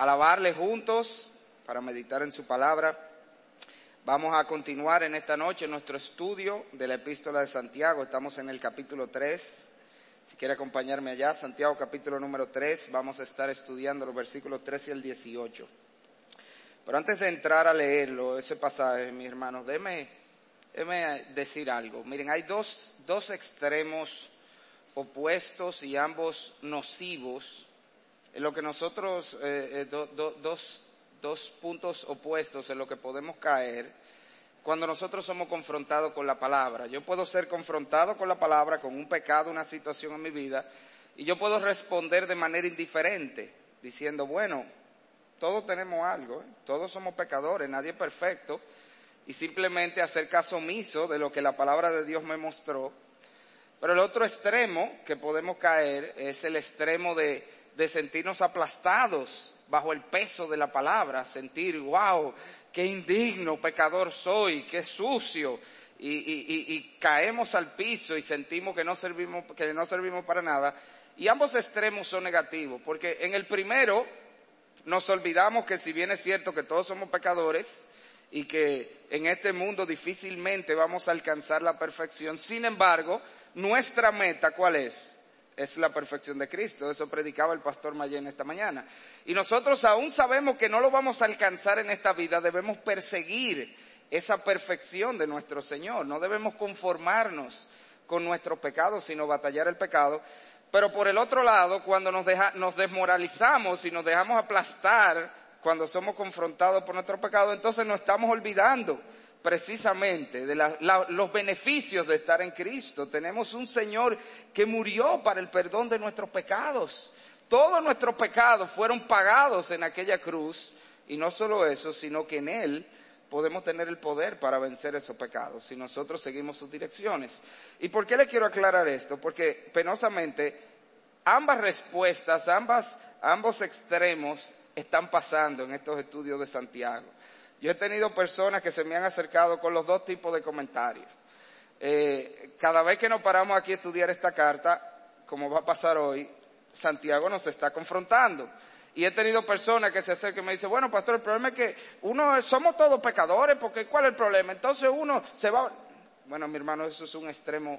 alabarle juntos, para meditar en su palabra. Vamos a continuar en esta noche nuestro estudio de la Epístola de Santiago. Estamos en el capítulo 3. Si quiere acompañarme allá, Santiago capítulo número 3, vamos a estar estudiando los versículos 13 al 18. Pero antes de entrar a leerlo, ese pasaje, mis hermanos, déjeme decir algo. Miren, hay dos extremos opuestos y ambos nocivos, en lo que nosotros, dos puntos opuestos en lo que podemos caer cuando nosotros somos confrontados con la palabra. Yo puedo ser confrontado con la palabra, con un pecado, una situación en mi vida, y yo puedo responder de manera indiferente, diciendo, bueno, todos tenemos algo, todos somos pecadores, nadie es perfecto, y simplemente hacer caso omiso de lo que la palabra de Dios me mostró. Pero el otro extremo que podemos caer es el extremo de sentirnos aplastados bajo el peso de la palabra, sentir, wow, qué indigno pecador soy, qué sucio, y caemos al piso y sentimos que no servimos para nada. Y ambos extremos son negativos, porque en el primero nos olvidamos que si bien es cierto que todos somos pecadores y que en este mundo difícilmente vamos a alcanzar la perfección, sin embargo, nuestra meta, ¿cuál es? Es la perfección de Cristo. Eso predicaba el pastor Mayen esta mañana. Y nosotros aún sabemos que no lo vamos a alcanzar en esta vida, debemos perseguir esa perfección de nuestro Señor. No debemos conformarnos con nuestros pecados, sino batallar el pecado. Pero por el otro lado, cuando nos desmoralizamos y nos dejamos aplastar cuando somos confrontados por nuestro pecado, entonces nos estamos olvidando precisamente de los beneficios de estar en Cristo. Tenemos un Señor que murió para el perdón de nuestros pecados. Todos nuestros pecados fueron pagados en aquella cruz, y no solo eso, sino que en Él podemos tener el poder para vencer esos pecados si nosotros seguimos sus direcciones. ¿Y por qué le quiero aclarar esto? Porque penosamente ambas respuestas, ambos extremos están pasando en estos estudios de Santiago. Yo he tenido personas que se me han acercado con los dos tipos de comentarios. Cada vez que nos paramos aquí a estudiar esta carta, como va a pasar hoy, Santiago nos está confrontando. Y he tenido personas que se acercan y me dicen, bueno, pastor, el problema es que somos todos pecadores, porque ¿cuál es el problema? Entonces uno se va... Bueno, mi hermano, eso es un extremo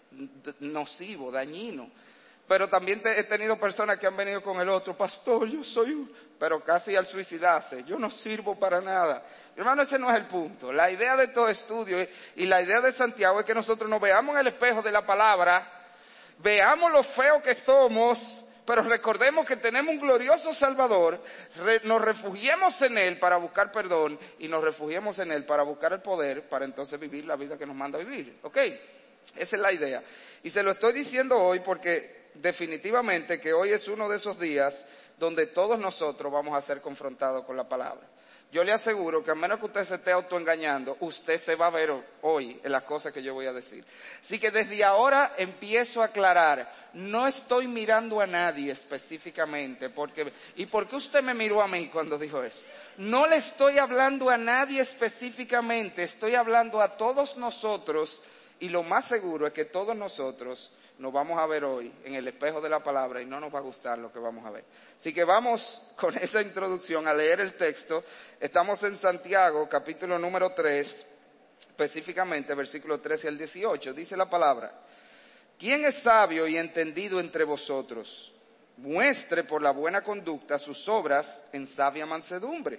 nocivo, dañino. Pero también he tenido personas que han venido con el otro, pastor, pero casi al suicidarse, yo no sirvo para nada. Hermano, ese no es el punto. La idea de todo estudio y la idea de Santiago es que nosotros nos veamos en el espejo de la palabra, veamos lo feo que somos, pero recordemos que tenemos un glorioso Salvador, nos refugiemos en Él para buscar perdón y nos refugiemos en Él para buscar el poder, para entonces vivir la vida que nos manda vivir. ¿Ok? Esa es la idea. Y se lo estoy diciendo hoy porque definitivamente que hoy es uno de esos días donde todos nosotros vamos a ser confrontados con la palabra. Yo le aseguro que a menos que usted se esté autoengañando, usted se va a ver hoy en las cosas que yo voy a decir. Así que desde ahora empiezo a aclarar, no estoy mirando a nadie específicamente, ¿y por qué usted me miró a mí cuando dijo eso? No le estoy hablando a nadie específicamente, estoy hablando a todos nosotros, y lo más seguro es que todos nosotros nos vamos a ver hoy en el espejo de la palabra y no nos va a gustar lo que vamos a ver. Así que vamos con esa introducción a leer el texto. Estamos en Santiago, capítulo número 3, específicamente versículos 13 al 18. Dice la palabra, ¿quién es sabio y entendido entre vosotros? Muestre por la buena conducta sus obras en sabia mansedumbre.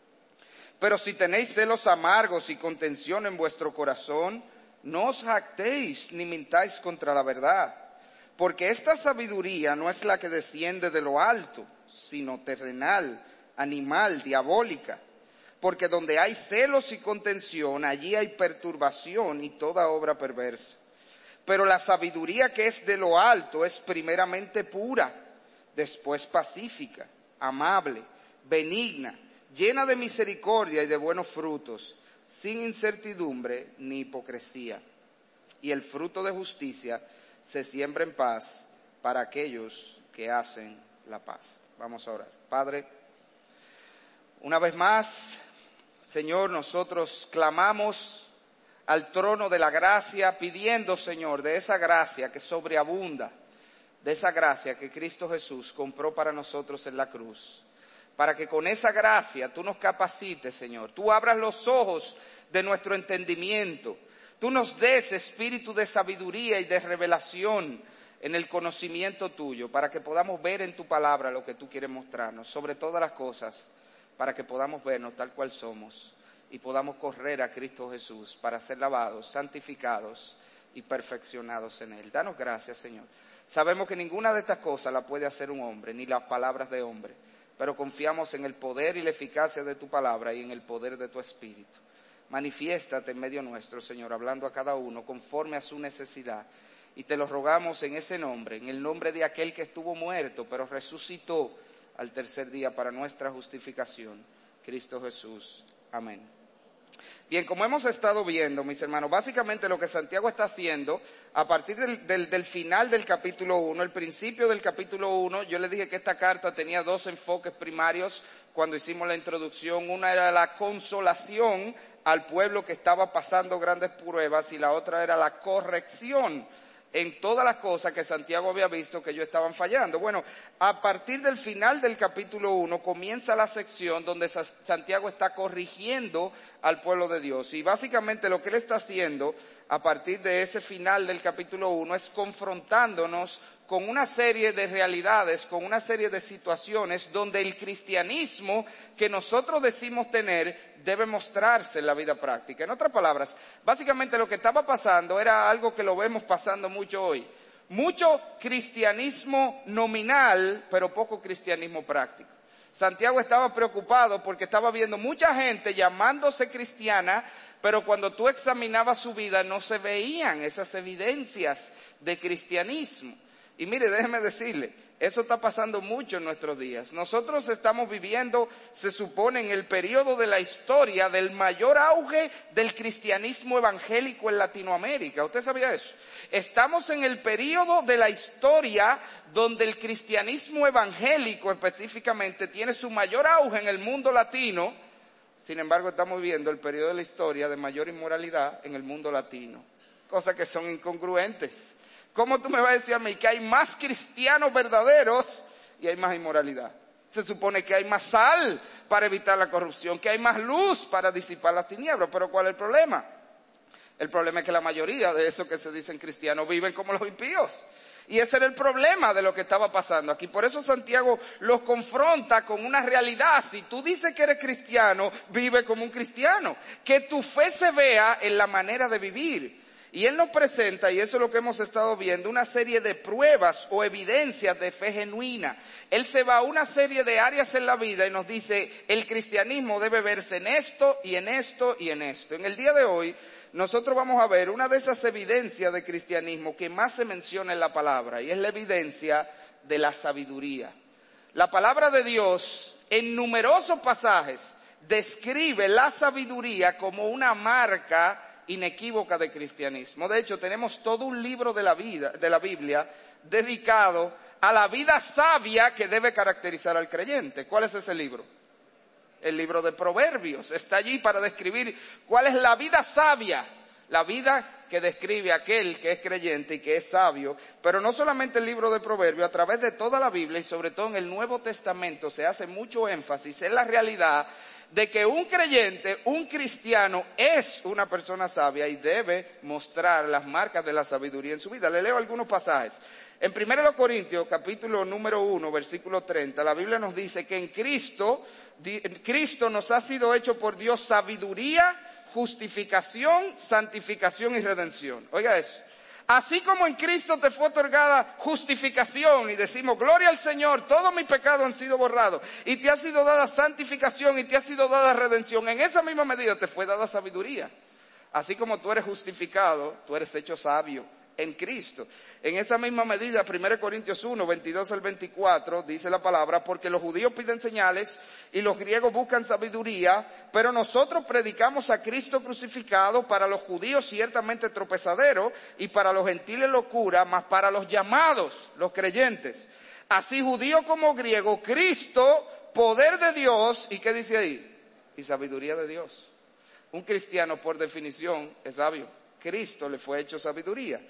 Pero si tenéis celos amargos y contención en vuestro corazón, no os jactéis ni mintáis contra la verdad, porque esta sabiduría no es la que desciende de lo alto, sino terrenal, animal, diabólica. Porque donde hay celos y contención, allí hay perturbación y toda obra perversa. Pero la sabiduría que es de lo alto es primeramente pura, después pacífica, amable, benigna, llena de misericordia y de buenos frutos, sin incertidumbre ni hipocresía. Y el fruto de justicia se siembra en paz para aquellos que hacen la paz. Vamos a orar. Padre, una vez más, Señor, nosotros clamamos al trono de la gracia, pidiendo, Señor, de esa gracia que sobreabunda, de esa gracia que Cristo Jesús compró para nosotros en la cruz. para que con esa gracia tú nos capacites, Señor. Tú abras los ojos de nuestro entendimiento. Tú nos des espíritu de sabiduría y de revelación en el conocimiento tuyo, para que podamos ver en tu palabra lo que tú quieres mostrarnos, sobre todas las cosas, para que podamos vernos tal cual somos y podamos correr a Cristo Jesús para ser lavados, santificados y perfeccionados en Él. Danos gracias, Señor. Sabemos que ninguna de estas cosas la puede hacer un hombre, ni las palabras de hombre, pero confiamos en el poder y la eficacia de tu palabra y en el poder de tu Espíritu. Manifiéstate en medio nuestro, Señor, hablando a cada uno conforme a su necesidad. Y te lo rogamos en ese nombre, en el nombre de aquel que estuvo muerto, pero resucitó al tercer día para nuestra justificación, Cristo Jesús. Amén. Bien, como hemos estado viendo, mis hermanos, básicamente lo que Santiago está haciendo, a partir del final del capítulo 1, el principio del capítulo 1, yo les dije que esta carta tenía dos enfoques primarios cuando hicimos la introducción. Una era la consolación al pueblo que estaba pasando grandes pruebas y la otra era la corrección en todas las cosas que Santiago había visto que ellos estaban fallando. Bueno, a partir del final del capítulo 1 comienza la sección donde Santiago está corrigiendo al pueblo de Dios. Y básicamente lo que él está haciendo a partir de ese final del capítulo 1 es confrontándonos con una serie de realidades, con una serie de situaciones donde el cristianismo que nosotros decimos tener debe mostrarse en la vida práctica. En otras palabras, básicamente lo que estaba pasando era algo que lo vemos pasando mucho hoy. Mucho cristianismo nominal, pero poco cristianismo práctico. Santiago estaba preocupado porque estaba viendo mucha gente llamándose cristiana, pero cuando tú examinabas su vida no se veían esas evidencias de cristianismo. Y mire, déjeme decirle, eso está pasando mucho en nuestros días. Nosotros estamos viviendo, se supone, en el periodo de la historia del mayor auge del cristianismo evangélico en Latinoamérica. ¿Usted sabía eso? Estamos en el periodo de la historia donde el cristianismo evangélico específicamente tiene su mayor auge en el mundo latino. Sin embargo, estamos viviendo el periodo de la historia de mayor inmoralidad en el mundo latino. Cosas que son incongruentes. ¿Cómo tú me vas a decir a mí que hay más cristianos verdaderos y hay más inmoralidad? Se supone que hay más sal para evitar la corrupción, que hay más luz para disipar las tinieblas. Pero ¿cuál es el problema? El problema es que la mayoría de esos que se dicen cristianos viven como los impíos. Y ese era el problema de lo que estaba pasando aquí. Por eso Santiago los confronta con una realidad. Si tú dices que eres cristiano, vive como un cristiano. Que tu fe se vea en la manera de vivir. Y él nos presenta, y eso es lo que hemos estado viendo, una serie de pruebas o evidencias de fe genuina. Él se va a una serie de áreas en la vida y nos dice, el cristianismo debe verse en esto y en esto y en esto. En el día de hoy, nosotros vamos a ver una de esas evidencias de cristianismo que más se menciona en la palabra, y es la evidencia de la sabiduría. La palabra de Dios, en numerosos pasajes, describe la sabiduría como una marca inequívoca de cristianismo. De hecho, tenemos todo un libro de la Biblia dedicado a la vida sabia que debe caracterizar al creyente. ¿Cuál es ese libro? El libro de Proverbios. Está allí para describir cuál es la vida sabia, la vida que describe aquel que es creyente y que es sabio. Pero no solamente el libro de Proverbios, a través de toda la Biblia y sobre todo en el Nuevo Testamento se hace mucho énfasis en la realidad de que un creyente, un cristiano, es una persona sabia y debe mostrar las marcas de la sabiduría en su vida. Le leo algunos pasajes. En 1 Corintios, capítulo número 1, versículo 30, la Biblia nos dice que en Cristo nos ha sido hecho por Dios sabiduría, justificación, santificación y redención. Oiga eso. Así como en Cristo te fue otorgada justificación y decimos, gloria al Señor, todos mis pecados han sido borrados, y te ha sido dada santificación y te ha sido dada redención, en esa misma medida te fue dada sabiduría. Así como tú eres justificado, tú eres hecho sabio en Cristo. En esa misma medida, 1 Corintios 1, 22 al 24, dice la palabra, porque los judíos piden señales y los griegos buscan sabiduría, pero nosotros predicamos a Cristo crucificado, para los judíos ciertamente tropezadero y para los gentiles locura, mas para los llamados, los creyentes, así judío como griego, Cristo, poder de Dios, ¿y qué dice ahí? Y sabiduría de Dios. Un cristiano por definición es sabio. Cristo le fue hecho sabiduría.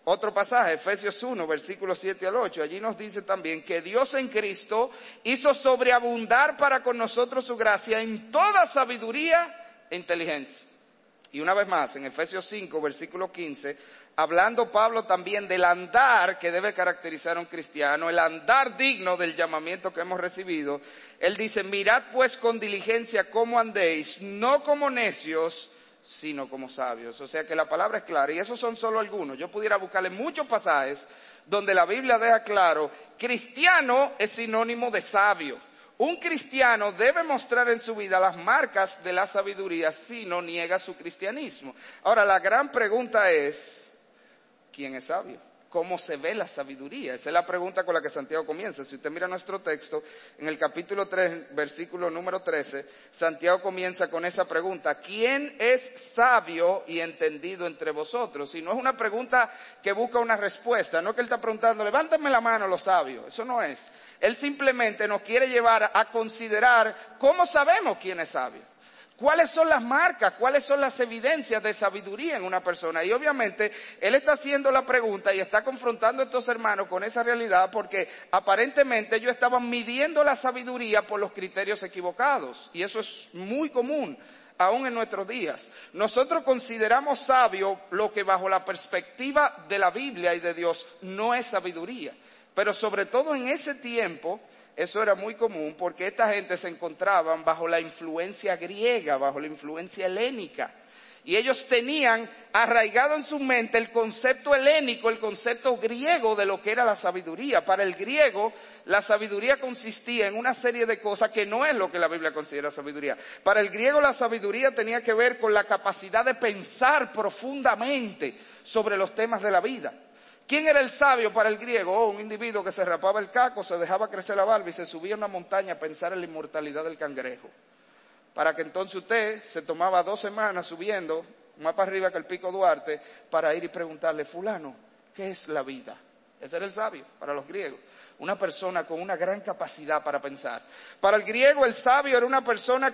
Otro pasaje, Efesios 1, versículos 7 al 8, allí nos dice también que Dios en Cristo hizo sobreabundar para con nosotros su gracia en toda sabiduría e inteligencia. Y una vez más, en Efesios 5, versículo 15, hablando Pablo también del andar que debe caracterizar a un cristiano, el andar digno del llamamiento que hemos recibido, él dice, mirad pues con diligencia cómo andéis, no como necios, sino como sabios. O sea que la palabra es clara, y esos son solo algunos. Yo pudiera buscarle muchos pasajes donde la Biblia deja claro, cristiano es sinónimo de sabio. Un cristiano debe mostrar en su vida las marcas de la sabiduría si no niega su cristianismo. Ahora, la gran pregunta es, ¿quién es sabio? ¿Cómo se ve la sabiduría? Esa es la pregunta con la que Santiago comienza. Si usted mira nuestro texto, en el capítulo 3, versículo número 13, Santiago comienza con esa pregunta. ¿Quién es sabio y entendido entre vosotros? Y no es una pregunta que busca una respuesta. No es que él está preguntando, levántenme la mano los sabios. Eso no es. Él simplemente nos quiere llevar a considerar cómo sabemos quién es sabio. ¿Cuáles son las marcas? ¿Cuáles son las evidencias de sabiduría en una persona? Y obviamente él está haciendo la pregunta y está confrontando a estos hermanos con esa realidad porque aparentemente ellos estaban midiendo la sabiduría por los criterios equivocados. Y eso es muy común aún en nuestros días. Nosotros consideramos sabio lo que bajo la perspectiva de la Biblia y de Dios no es sabiduría. Pero sobre todo en ese tiempo, eso era muy común porque esta gente se encontraban bajo la influencia griega, bajo la influencia helénica. Y ellos tenían arraigado en su mente el concepto helénico, el concepto griego de lo que era la sabiduría. Para el griego, la sabiduría consistía en una serie de cosas que no es lo que la Biblia considera sabiduría. Para el griego la sabiduría tenía que ver con la capacidad de pensar profundamente sobre los temas de la vida. ¿Quién era el sabio para el griego? Un individuo que se rapaba el caco, se dejaba crecer la barba y se subía a una montaña a pensar en la inmortalidad del cangrejo. Para que entonces usted se tomaba 2 semanas subiendo, más para arriba que el Pico Duarte, para ir y preguntarle, fulano, ¿qué es la vida? Ese era el sabio para los griegos. Una persona con una gran capacidad para pensar. Para el griego el sabio era una persona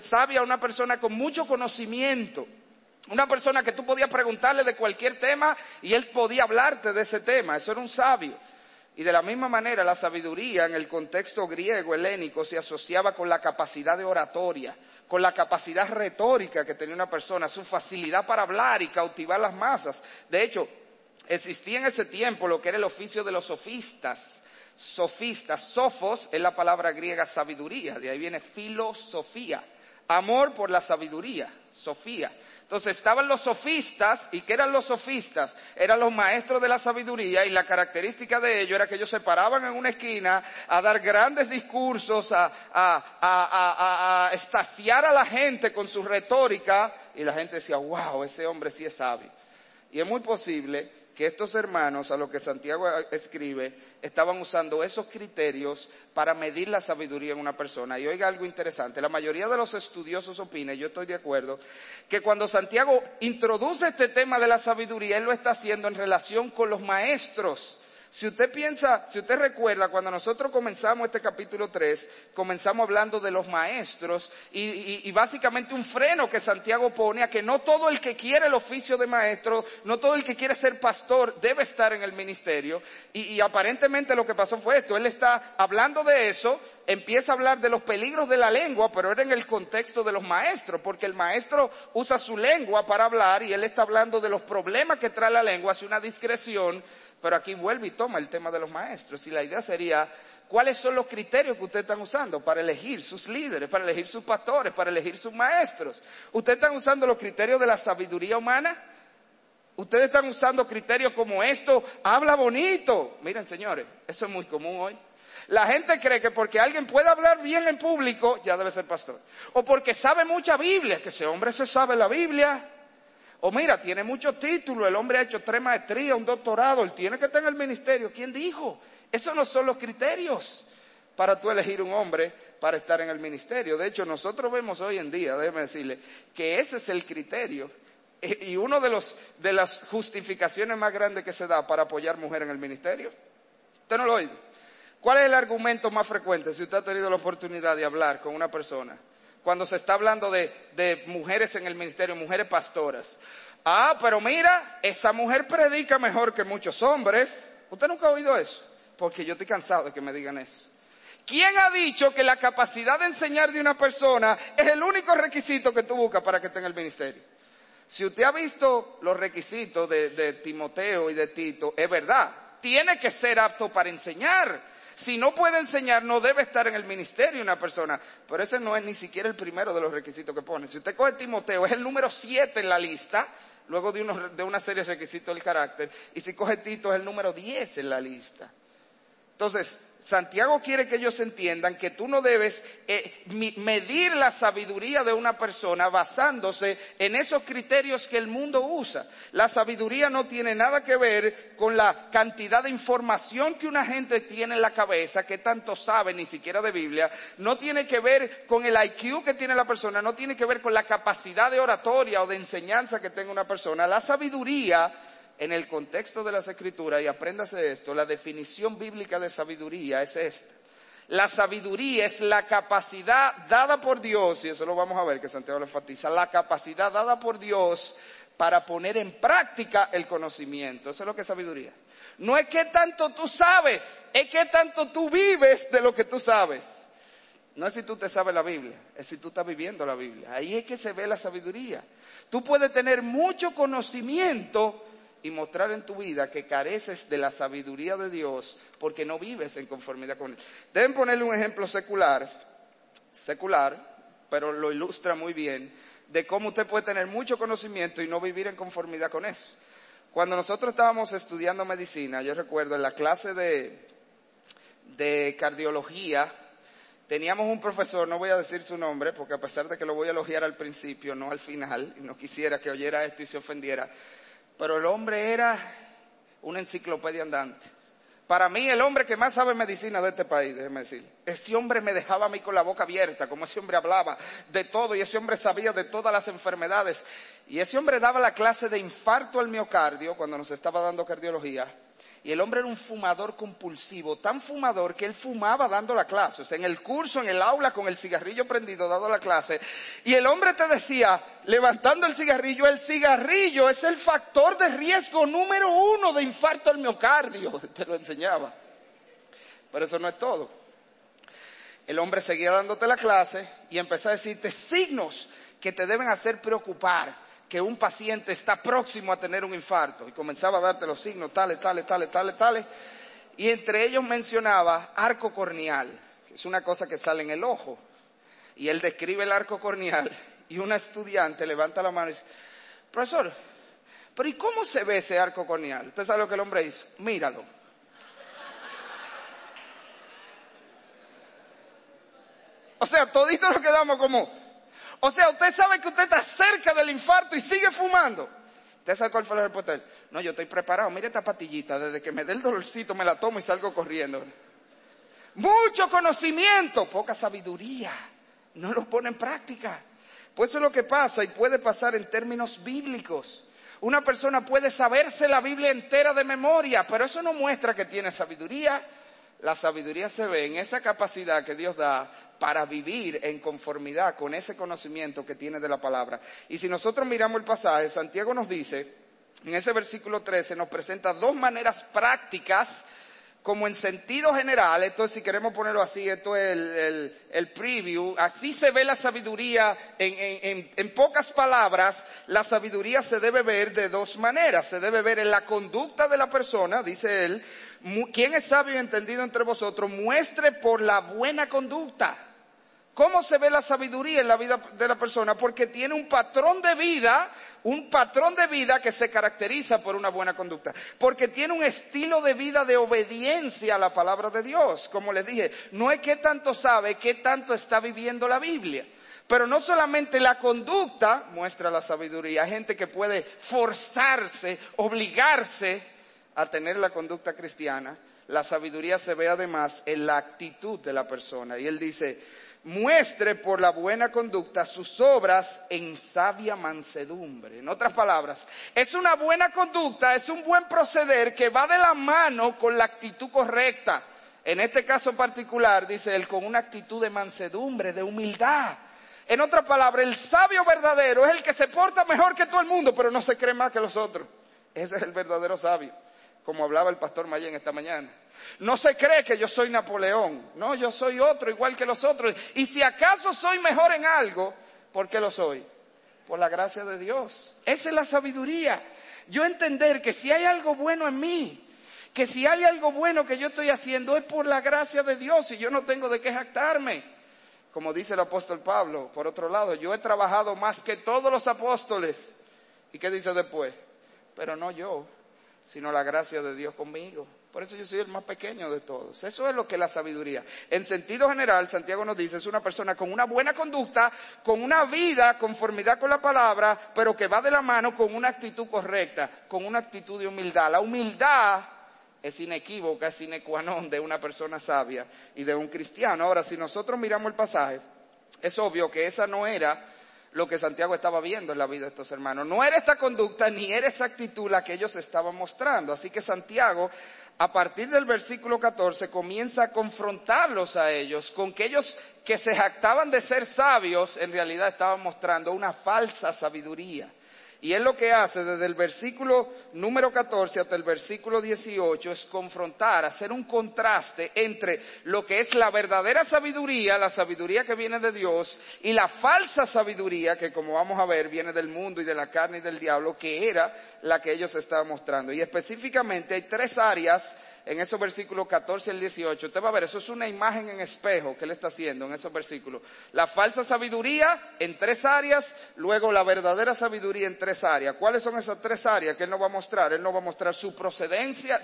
con mucho conocimiento. Una persona que tú podías preguntarle de cualquier tema y él podía hablarte de ese tema. Eso era un sabio. Y de la misma manera la sabiduría en el contexto griego helénico se asociaba con la capacidad de oratoria, con la capacidad retórica que tenía una persona, su facilidad para hablar y cautivar las masas. De hecho, existía en ese tiempo lo que era el oficio de los sofistas. Sofistas, sofos es la palabra griega sabiduría, de ahí viene filosofía, amor por la sabiduría, sofía. Entonces estaban los sofistas, ¿y qué eran los sofistas? Eran los maestros de la sabiduría y la característica de ellos era que ellos se paraban en una esquina a dar grandes discursos, a extasiar a la gente con su retórica y la gente decía, wow, ese hombre sí es sabio. Y es muy posible que estos hermanos, a los que Santiago escribe, estaban usando esos criterios para medir la sabiduría en una persona. Y oiga algo interesante, la mayoría de los estudiosos opinan, y yo estoy de acuerdo, que cuando Santiago introduce este tema de la sabiduría, él lo está haciendo en relación con los maestros. Si usted recuerda, cuando nosotros comenzamos este capítulo 3, comenzamos hablando de los maestros y básicamente un freno que Santiago pone a que no todo el que quiere el oficio de maestro, no todo el que quiere ser pastor debe estar en el ministerio. Y aparentemente lo que pasó fue esto, él está hablando de eso, empieza a hablar de los peligros de la lengua, pero era en el contexto de los maestros, porque el maestro usa su lengua para hablar y él está hablando de los problemas que trae la lengua, hace una discreción. Pero aquí vuelve y toma el tema de los maestros y la idea sería, ¿cuáles son los criterios que ustedes están usando para elegir sus líderes, para elegir sus pastores, para elegir sus maestros? ¿Ustedes están usando los criterios de la sabiduría humana? ¿Ustedes están usando criterios como esto? Habla bonito. Miren, señores, eso es muy común hoy. La gente cree que porque alguien puede hablar bien en público, ya debe ser pastor. O porque sabe mucha Biblia, que ese hombre se sabe la Biblia. O mira, tiene muchos títulos, el hombre ha hecho 3 maestrías, un doctorado, él tiene que estar en el ministerio. ¿Quién dijo? Esos no son los criterios para tú elegir un hombre para estar en el ministerio. De hecho, nosotros vemos hoy en día, déjeme decirle, que ese es el criterio. Y uno de las justificaciones más grandes que se da para apoyar mujer en el ministerio. ¿Usted no lo oye? ¿Cuál es el argumento más frecuente si usted ha tenido la oportunidad de hablar con una persona? Cuando se está hablando de mujeres en el ministerio, mujeres pastoras. Ah, pero mira, esa mujer predica mejor que muchos hombres. ¿Usted nunca ha oído eso? Porque yo estoy cansado de que me digan eso. ¿Quién ha dicho que la capacidad de enseñar de una persona es el único requisito que tú buscas para que esté en el ministerio? Si usted ha visto los requisitos de Timoteo y de Tito, es verdad, tiene que ser apto para enseñar. Si no puede enseñar, no debe estar en el ministerio una persona. Pero ese no es ni siquiera el primero de los requisitos que pone. Si usted coge Timoteo, es el número 7 en la lista, luego de una serie de requisitos del carácter. Y si coge Tito, es el número 10 en la lista. Entonces, Santiago quiere que ellos entiendan que tú no debes medir la sabiduría de una persona basándose en esos criterios que el mundo usa. La sabiduría no tiene nada que ver con la cantidad de información que una gente tiene en la cabeza, que tanto sabe ni siquiera de Biblia. No tiene que ver con el IQ que tiene la persona, no tiene que ver con la capacidad de oratoria o de enseñanza que tenga una persona. La sabiduría, en el contexto de las Escrituras, y apréndase esto, la definición bíblica de sabiduría es esta. La sabiduría es la capacidad dada por Dios, y eso lo vamos a ver que Santiago lo enfatiza, la capacidad dada por Dios para poner en práctica el conocimiento. Eso es lo que es sabiduría. No es qué tanto tú sabes, es qué tanto tú vives de lo que tú sabes. No es si tú te sabes la Biblia, es si tú estás viviendo la Biblia. Ahí es que se ve la sabiduría. Tú puedes tener mucho conocimiento y mostrar en tu vida que careces de la sabiduría de Dios porque no vives en conformidad con Él. Deben ponerle un ejemplo secular, pero lo ilustra muy bien, de cómo usted puede tener mucho conocimiento y no vivir en conformidad con eso. Cuando nosotros estábamos estudiando medicina, yo recuerdo en la clase de cardiología, teníamos un profesor, no voy a decir su nombre, porque a pesar de que lo voy a elogiar al principio, no al final, y no quisiera que oyera esto y se ofendiera, pero el hombre era una enciclopedia andante. Para mí, el hombre que más sabe medicina de este país, déjeme decir, ese hombre me dejaba a mí con la boca abierta, como ese hombre hablaba de todo, y ese hombre sabía de todas las enfermedades. Y ese hombre daba la clase de infarto al miocardio, cuando nos estaba dando cardiología, y el hombre era un fumador compulsivo, tan fumador que él fumaba dando la clase, o sea, en el curso, en el aula, con el cigarrillo prendido, dando la clase. Y el hombre te decía, levantando el cigarrillo es el factor de riesgo número 1 de infarto al miocardio. Te lo enseñaba. Pero eso no es todo. El hombre seguía dándote la clase y empezó a decirte signos que te deben hacer preocupar que un paciente está próximo a tener un infarto. Y comenzaba a darte los signos tales. Y entre ellos mencionaba arco corneal, que es una cosa que sale en el ojo. Y él describe el arco corneal y una estudiante levanta la mano y dice, profesor, pero ¿y cómo se ve ese arco corneal? ¿Usted sabe lo que el hombre hizo? Míralo. O sea, todito nos quedamos como... O sea, usted sabe que usted está cerca del infarto y sigue fumando. ¿Usted sabe cuál fue la respuesta? No, yo estoy preparado. Mire esta pastillita. Desde que me dé el dolorcito me la tomo y salgo corriendo. Mucho conocimiento, poca sabiduría. No lo pone en práctica. Pues eso es lo que pasa y puede pasar en términos bíblicos. Una persona puede saberse la Biblia entera de memoria, pero eso no muestra que tiene sabiduría. La sabiduría se ve en esa capacidad que Dios da para vivir en conformidad con ese conocimiento que tiene de la palabra. Y si nosotros miramos el pasaje, Santiago nos dice, en ese versículo 13, nos presenta dos maneras prácticas, como en sentido general. Entonces, si queremos ponerlo así, esto es el preview. Así se ve la sabiduría. En pocas palabras, la sabiduría se debe ver de dos maneras. Se debe ver en la conducta de la persona, dice él. ¿Quién es sabio y entendido entre vosotros? Muestre por la buena conducta. ¿Cómo se ve la sabiduría en la vida de la persona? Porque tiene un patrón de vida que se caracteriza por una buena conducta. Porque tiene un estilo de vida de obediencia a la palabra de Dios. Como les dije, no es qué tanto sabe, qué tanto está viviendo la Biblia. Pero no solamente la conducta muestra la sabiduría. Hay gente que puede forzarse, obligarse a tener la conducta cristiana. La sabiduría se ve además en la actitud de la persona. Y él dice, muestre por la buena conducta sus obras en sabia mansedumbre. En otras palabras, es una buena conducta, es un buen proceder que va de la mano con la actitud correcta. En este caso particular, dice él, con una actitud de mansedumbre, de humildad. En otras palabras, el sabio verdadero es el que se porta mejor que todo el mundo, pero no se cree más que los otros. Ese es el verdadero sabio, como hablaba el pastor Mayén esta mañana. No se cree que yo soy Napoleón. No, yo soy otro, igual que los otros. Y si acaso soy mejor en algo, ¿por qué lo soy? Por la gracia de Dios. Esa es la sabiduría. Yo entender que si hay algo bueno en mí, que si hay algo bueno que yo estoy haciendo, es por la gracia de Dios y yo no tengo de qué jactarme. Como dice el apóstol Pablo, por otro lado, yo he trabajado más que todos los apóstoles. ¿Y qué dice después? Pero no yo, sino la gracia de Dios conmigo. Por eso yo soy el más pequeño de todos. Eso es lo que es la sabiduría. En sentido general, Santiago nos dice, es una persona con una buena conducta, con una vida, conformidad con la palabra, pero que va de la mano con una actitud correcta, con una actitud de humildad. La humildad es inequívoca, es sine qua non de una persona sabia y de un cristiano. Ahora, si nosotros miramos el pasaje, es obvio que esa no era lo que Santiago estaba viendo en la vida de estos hermanos. No era esta conducta ni era esa actitud la que ellos estaban mostrando. Así que Santiago, a partir del versículo 14, comienza a confrontarlos a ellos con que ellos que se jactaban de ser sabios, en realidad estaban mostrando una falsa sabiduría. Y él lo que hace desde el versículo número 14 hasta el versículo 18 es confrontar, hacer un contraste entre lo que es la verdadera sabiduría, la sabiduría que viene de Dios, y la falsa sabiduría que, como vamos a ver, viene del mundo y de la carne y del diablo, que era la que ellos estaban mostrando. Y específicamente hay 3 áreas en esos versículos 14 al 18. Usted va a ver, eso es una imagen en espejo que él está haciendo en esos versículos. La falsa sabiduría en 3 áreas, luego la verdadera sabiduría en 3 áreas. ¿Cuáles son esas 3 áreas que él nos va a mostrar? Él nos va a mostrar su procedencia,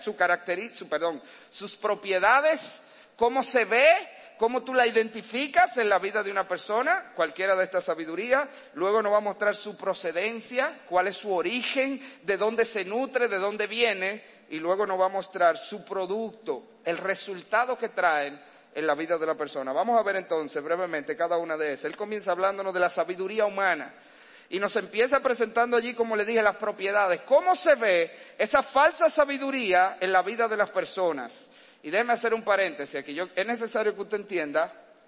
sus propiedades, cómo se ve, cómo tú la identificas en la vida de una persona, cualquiera de estas sabidurías. Luego nos va a mostrar su procedencia, cuál es su origen, de dónde se nutre, de dónde viene. Y luego nos va a mostrar su producto, el resultado que traen en la vida de la persona. Vamos a ver entonces brevemente cada una de esas. Él comienza hablándonos de la sabiduría humana y nos empieza presentando allí, como le dije, las propiedades. ¿Cómo se ve esa falsa sabiduría en la vida de las personas? Y déjeme hacer un paréntesis aquí. Es necesario que usted entienda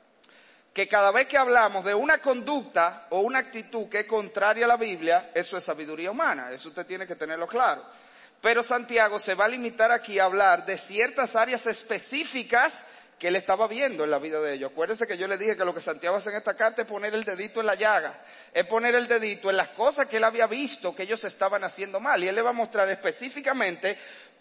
que cada vez que hablamos de una conducta o una actitud que es contraria a la Biblia, eso es sabiduría humana. Eso usted tiene que tenerlo claro. Pero Santiago se va a limitar aquí a hablar de ciertas áreas específicas que él estaba viendo en la vida de ellos. Acuérdense que yo le dije que lo que Santiago hace en esta carta es poner el dedito en la llaga, es poner el dedito en las cosas que él había visto que ellos estaban haciendo mal. Y él le va a mostrar específicamente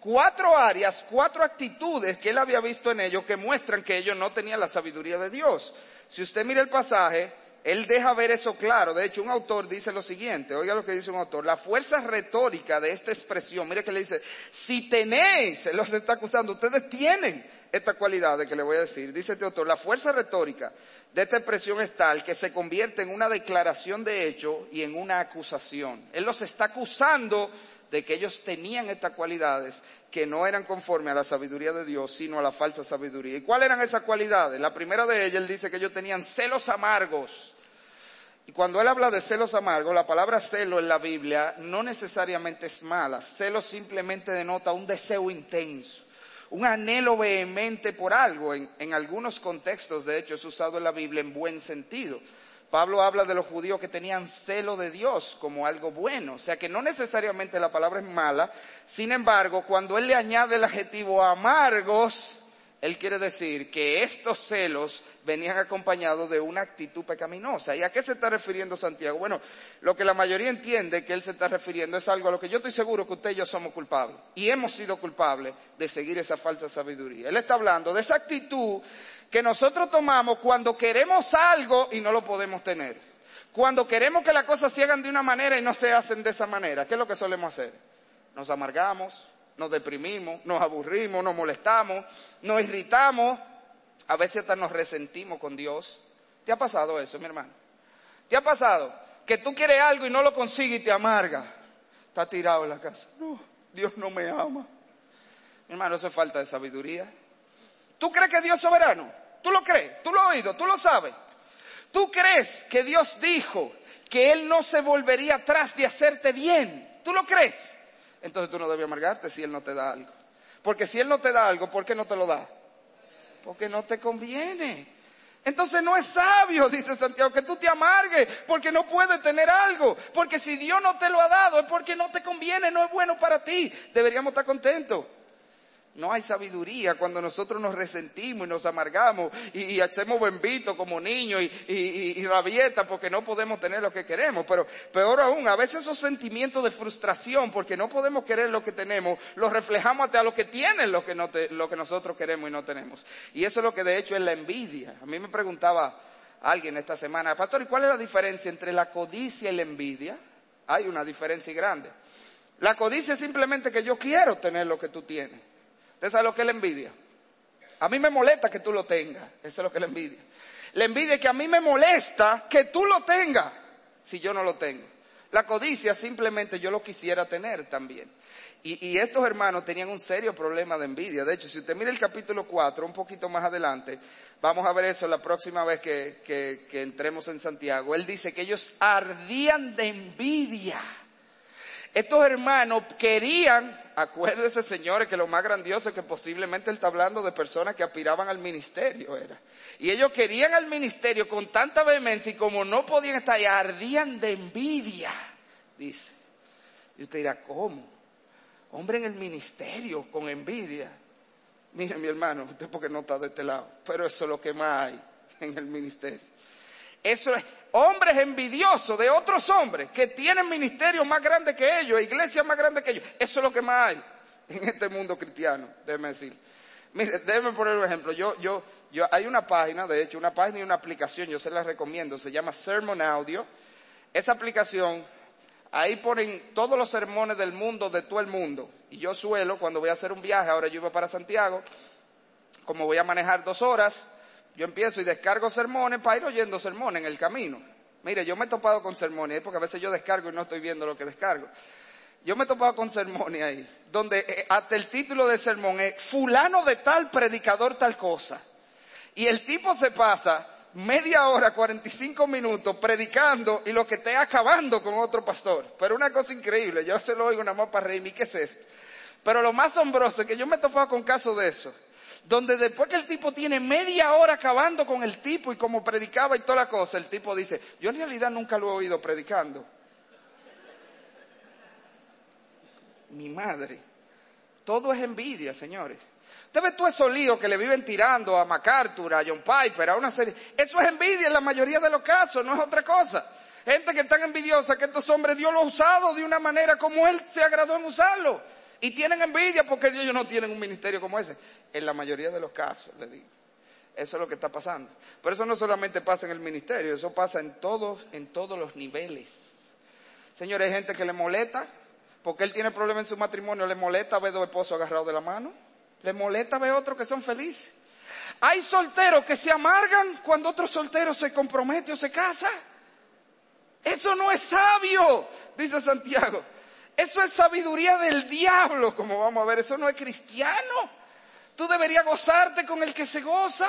4 áreas, 4 actitudes que él había visto en ellos que muestran que ellos no tenían la sabiduría de Dios. Si usted mira el pasaje, él deja ver eso claro. De hecho, un autor dice lo siguiente, oiga lo que dice un autor: la fuerza retórica de esta expresión, mire que le dice, si tenéis, él los está acusando, ustedes tienen esta cualidad de que le voy a decir. Dice este autor, la fuerza retórica de esta expresión es tal que se convierte en una declaración de hecho y en una acusación. Él los está acusando de que ellos tenían estas cualidades que no eran conforme a la sabiduría de Dios, sino a la falsa sabiduría. ¿Y cuáles eran esas cualidades? La primera de ellas, él dice que ellos tenían celos amargos. Y cuando él habla de celos amargos, la palabra celo en la Biblia no necesariamente es mala. Celo simplemente denota un deseo intenso, un anhelo vehemente por algo. En algunos contextos, de hecho, es usado en la Biblia en buen sentido. Pablo habla de los judíos que tenían celo de Dios como algo bueno. O sea que no necesariamente la palabra es mala. Sin embargo, cuando él le añade el adjetivo amargos, él quiere decir que estos celos venían acompañados de una actitud pecaminosa. ¿Y a qué se está refiriendo Santiago? Bueno, lo que la mayoría entiende que él se está refiriendo es algo a lo que yo estoy seguro que usted y yo somos culpables. Y hemos sido culpables de seguir esa falsa sabiduría. Él está hablando de esa actitud que nosotros tomamos cuando queremos algo y no lo podemos tener. Cuando queremos que las cosas se hagan de una manera y no se hacen de esa manera. ¿Qué es lo que solemos hacer? Nos amargamos, nos deprimimos, nos aburrimos, nos molestamos, nos irritamos, a veces hasta nos resentimos con Dios. ¿Te ha pasado eso, mi hermano? ¿Te ha pasado que tú quieres algo y no lo consigues y te amarga? Estás tirado en la casa. No, Dios no me ama. Mi hermano, eso es falta de sabiduría. ¿Tú crees que Dios es soberano? ¿Tú lo crees? ¿Tú lo has oído? ¿Tú lo sabes? ¿Tú crees que Dios dijo que Él no se volvería atrás de hacerte bien? ¿Tú lo crees? Entonces tú no debes amargarte si Él no te da algo. Porque si Él no te da algo, ¿por qué no te lo da? Porque no te conviene. Entonces no es sabio, dice Santiago, que tú te amargues porque no puedes tener algo. Porque si Dios no te lo ha dado es porque no te conviene, no es bueno para ti. Deberíamos estar contentos. No hay sabiduría cuando nosotros nos resentimos y nos amargamos y hacemos bembito como niños y rabieta porque no podemos tener lo que queremos. Pero peor aún, a veces esos sentimientos de frustración porque no podemos querer lo que tenemos, los reflejamos hasta lo que tienen lo que nosotros queremos y no tenemos. Y eso es lo que de hecho es la envidia. A mí me preguntaba alguien esta semana, pastor, ¿y cuál es la diferencia entre la codicia y la envidia? Hay una diferencia grande. La codicia es simplemente que yo quiero tener lo que tú tienes. ¿Usted sabe lo que es la envidia? A mí me molesta que tú lo tengas. Eso es lo que es la envidia. La envidia es que a mí me molesta que tú lo tengas si yo no lo tengo. La codicia simplemente yo lo quisiera tener también. Y estos hermanos tenían un serio problema de envidia. De hecho, si usted mira el capítulo 4, un poquito más adelante, vamos a ver eso la próxima vez que entremos en Santiago. Él dice que ellos ardían de envidia. Estos hermanos querían, acuérdense señores que lo más grandioso es que posiblemente él está hablando de personas que aspiraban al ministerio era. Y ellos querían al ministerio con tanta vehemencia y como no podían estar ahí, ardían de envidia, dice. Y usted dirá, ¿cómo? Hombre en el ministerio con envidia. Mire mi hermano, usted porque no está de este lado, pero eso es lo que más hay en el ministerio. Eso es hombres envidiosos de otros hombres que tienen ministerios más grandes que ellos, iglesias más grandes que ellos. Eso es lo que más hay en este mundo cristiano, déjeme decir. Mire, déjeme poner un ejemplo. Yo hay una página, de hecho, una página y una aplicación, yo se la recomiendo, se llama Sermon Audio. Esa aplicación, ahí ponen todos los sermones del mundo, de todo el mundo. Y yo suelo, cuando voy a hacer un viaje, ahora yo iba para Santiago, como voy a manejar 2 horas, yo empiezo y descargo sermones para ir oyendo sermones en el camino. Mire, yo me he topado con sermones, porque a veces yo descargo y no estoy viendo lo que descargo. Yo me he topado con sermones ahí, donde hasta el título de sermón es fulano de tal, predicador tal cosa. Y el tipo se pasa media hora, 45 minutos predicando y lo que esté acabando con otro pastor. Pero una cosa increíble, yo se lo oigo nada más para reírme, ¿qué es esto? Pero lo más asombroso es que yo me he topado con casos de eso. Donde después que el tipo tiene media hora acabando con el tipo y como predicaba y toda la cosa, el tipo dice, yo en realidad nunca lo he oído predicando. Mi madre. Todo es envidia, señores. Usted ve todos esos líos que le viven tirando a MacArthur, a John Piper, a una serie. Eso es envidia en la mayoría de los casos, no es otra cosa. Gente que es tan envidiosa que estos hombres Dios los ha usado de una manera como Él se agradó en usarlo. Y tienen envidia porque ellos no tienen un ministerio como ese. En la mayoría de los casos, le digo. Eso es lo que está pasando. Pero eso no solamente pasa en el ministerio, eso pasa en todos los niveles. Señores, hay gente que le molesta, porque él tiene problemas en su matrimonio, le molesta ver 2 esposos agarrados de la mano, le molesta ver otros que son felices. Hay solteros que se amargan cuando otro soltero se compromete o se casa. Eso no es sabio, dice Santiago. Eso es sabiduría del diablo, como vamos a ver. Eso no es cristiano. Tú deberías gozarte con el que se goza.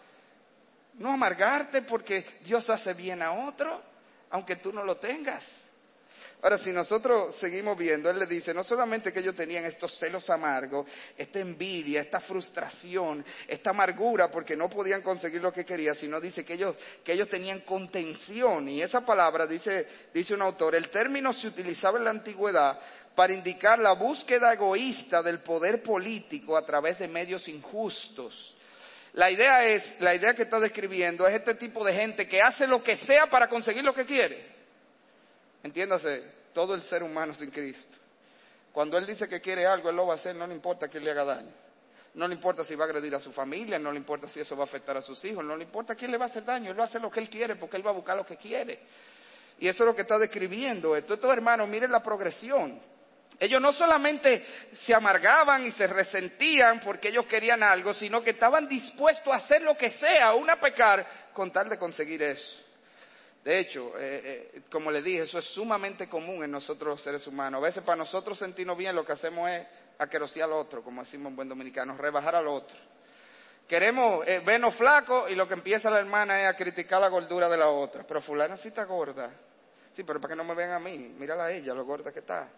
No amargarte porque Dios hace bien a otro, aunque tú no lo tengas. Ahora, si nosotros seguimos viendo, él le dice, no solamente que ellos tenían estos celos amargos, esta envidia, esta frustración, esta amargura porque no podían conseguir lo que querían, sino dice que ellos tenían contención. Y esa palabra, dice un autor, el término se utilizaba en la antigüedad para indicar la búsqueda egoísta del poder político a través de medios injustos. La idea que está describiendo es este tipo de gente que hace lo que sea para conseguir lo que quiere. Entiéndase, todo el ser humano sin Cristo. Cuando Él dice que quiere algo, Él lo va a hacer, no le importa que le haga daño. No le importa si va a agredir a su familia, no le importa si eso va a afectar a sus hijos, no le importa quién le va a hacer daño. Él va a hacer lo que Él quiere porque Él va a buscar lo que quiere. Y eso es lo que está describiendo esto. Estos hermanos, miren la progresión. Ellos no solamente se amargaban y se resentían porque ellos querían algo, sino que estaban dispuestos a hacer lo que sea, aún a pecar, con tal de conseguir eso. De hecho, como les dije, eso es sumamente común en nosotros los seres humanos. A veces para nosotros sentirnos bien lo que hacemos es aquerosear al otro, como decimos en buen dominicano, rebajar al otro. Queremos vernos flacos y lo que empieza la hermana es a criticar la gordura de la otra. Pero fulana sí está gorda. Sí, pero para que no me vean a mí, mírala a ella, lo gorda que está.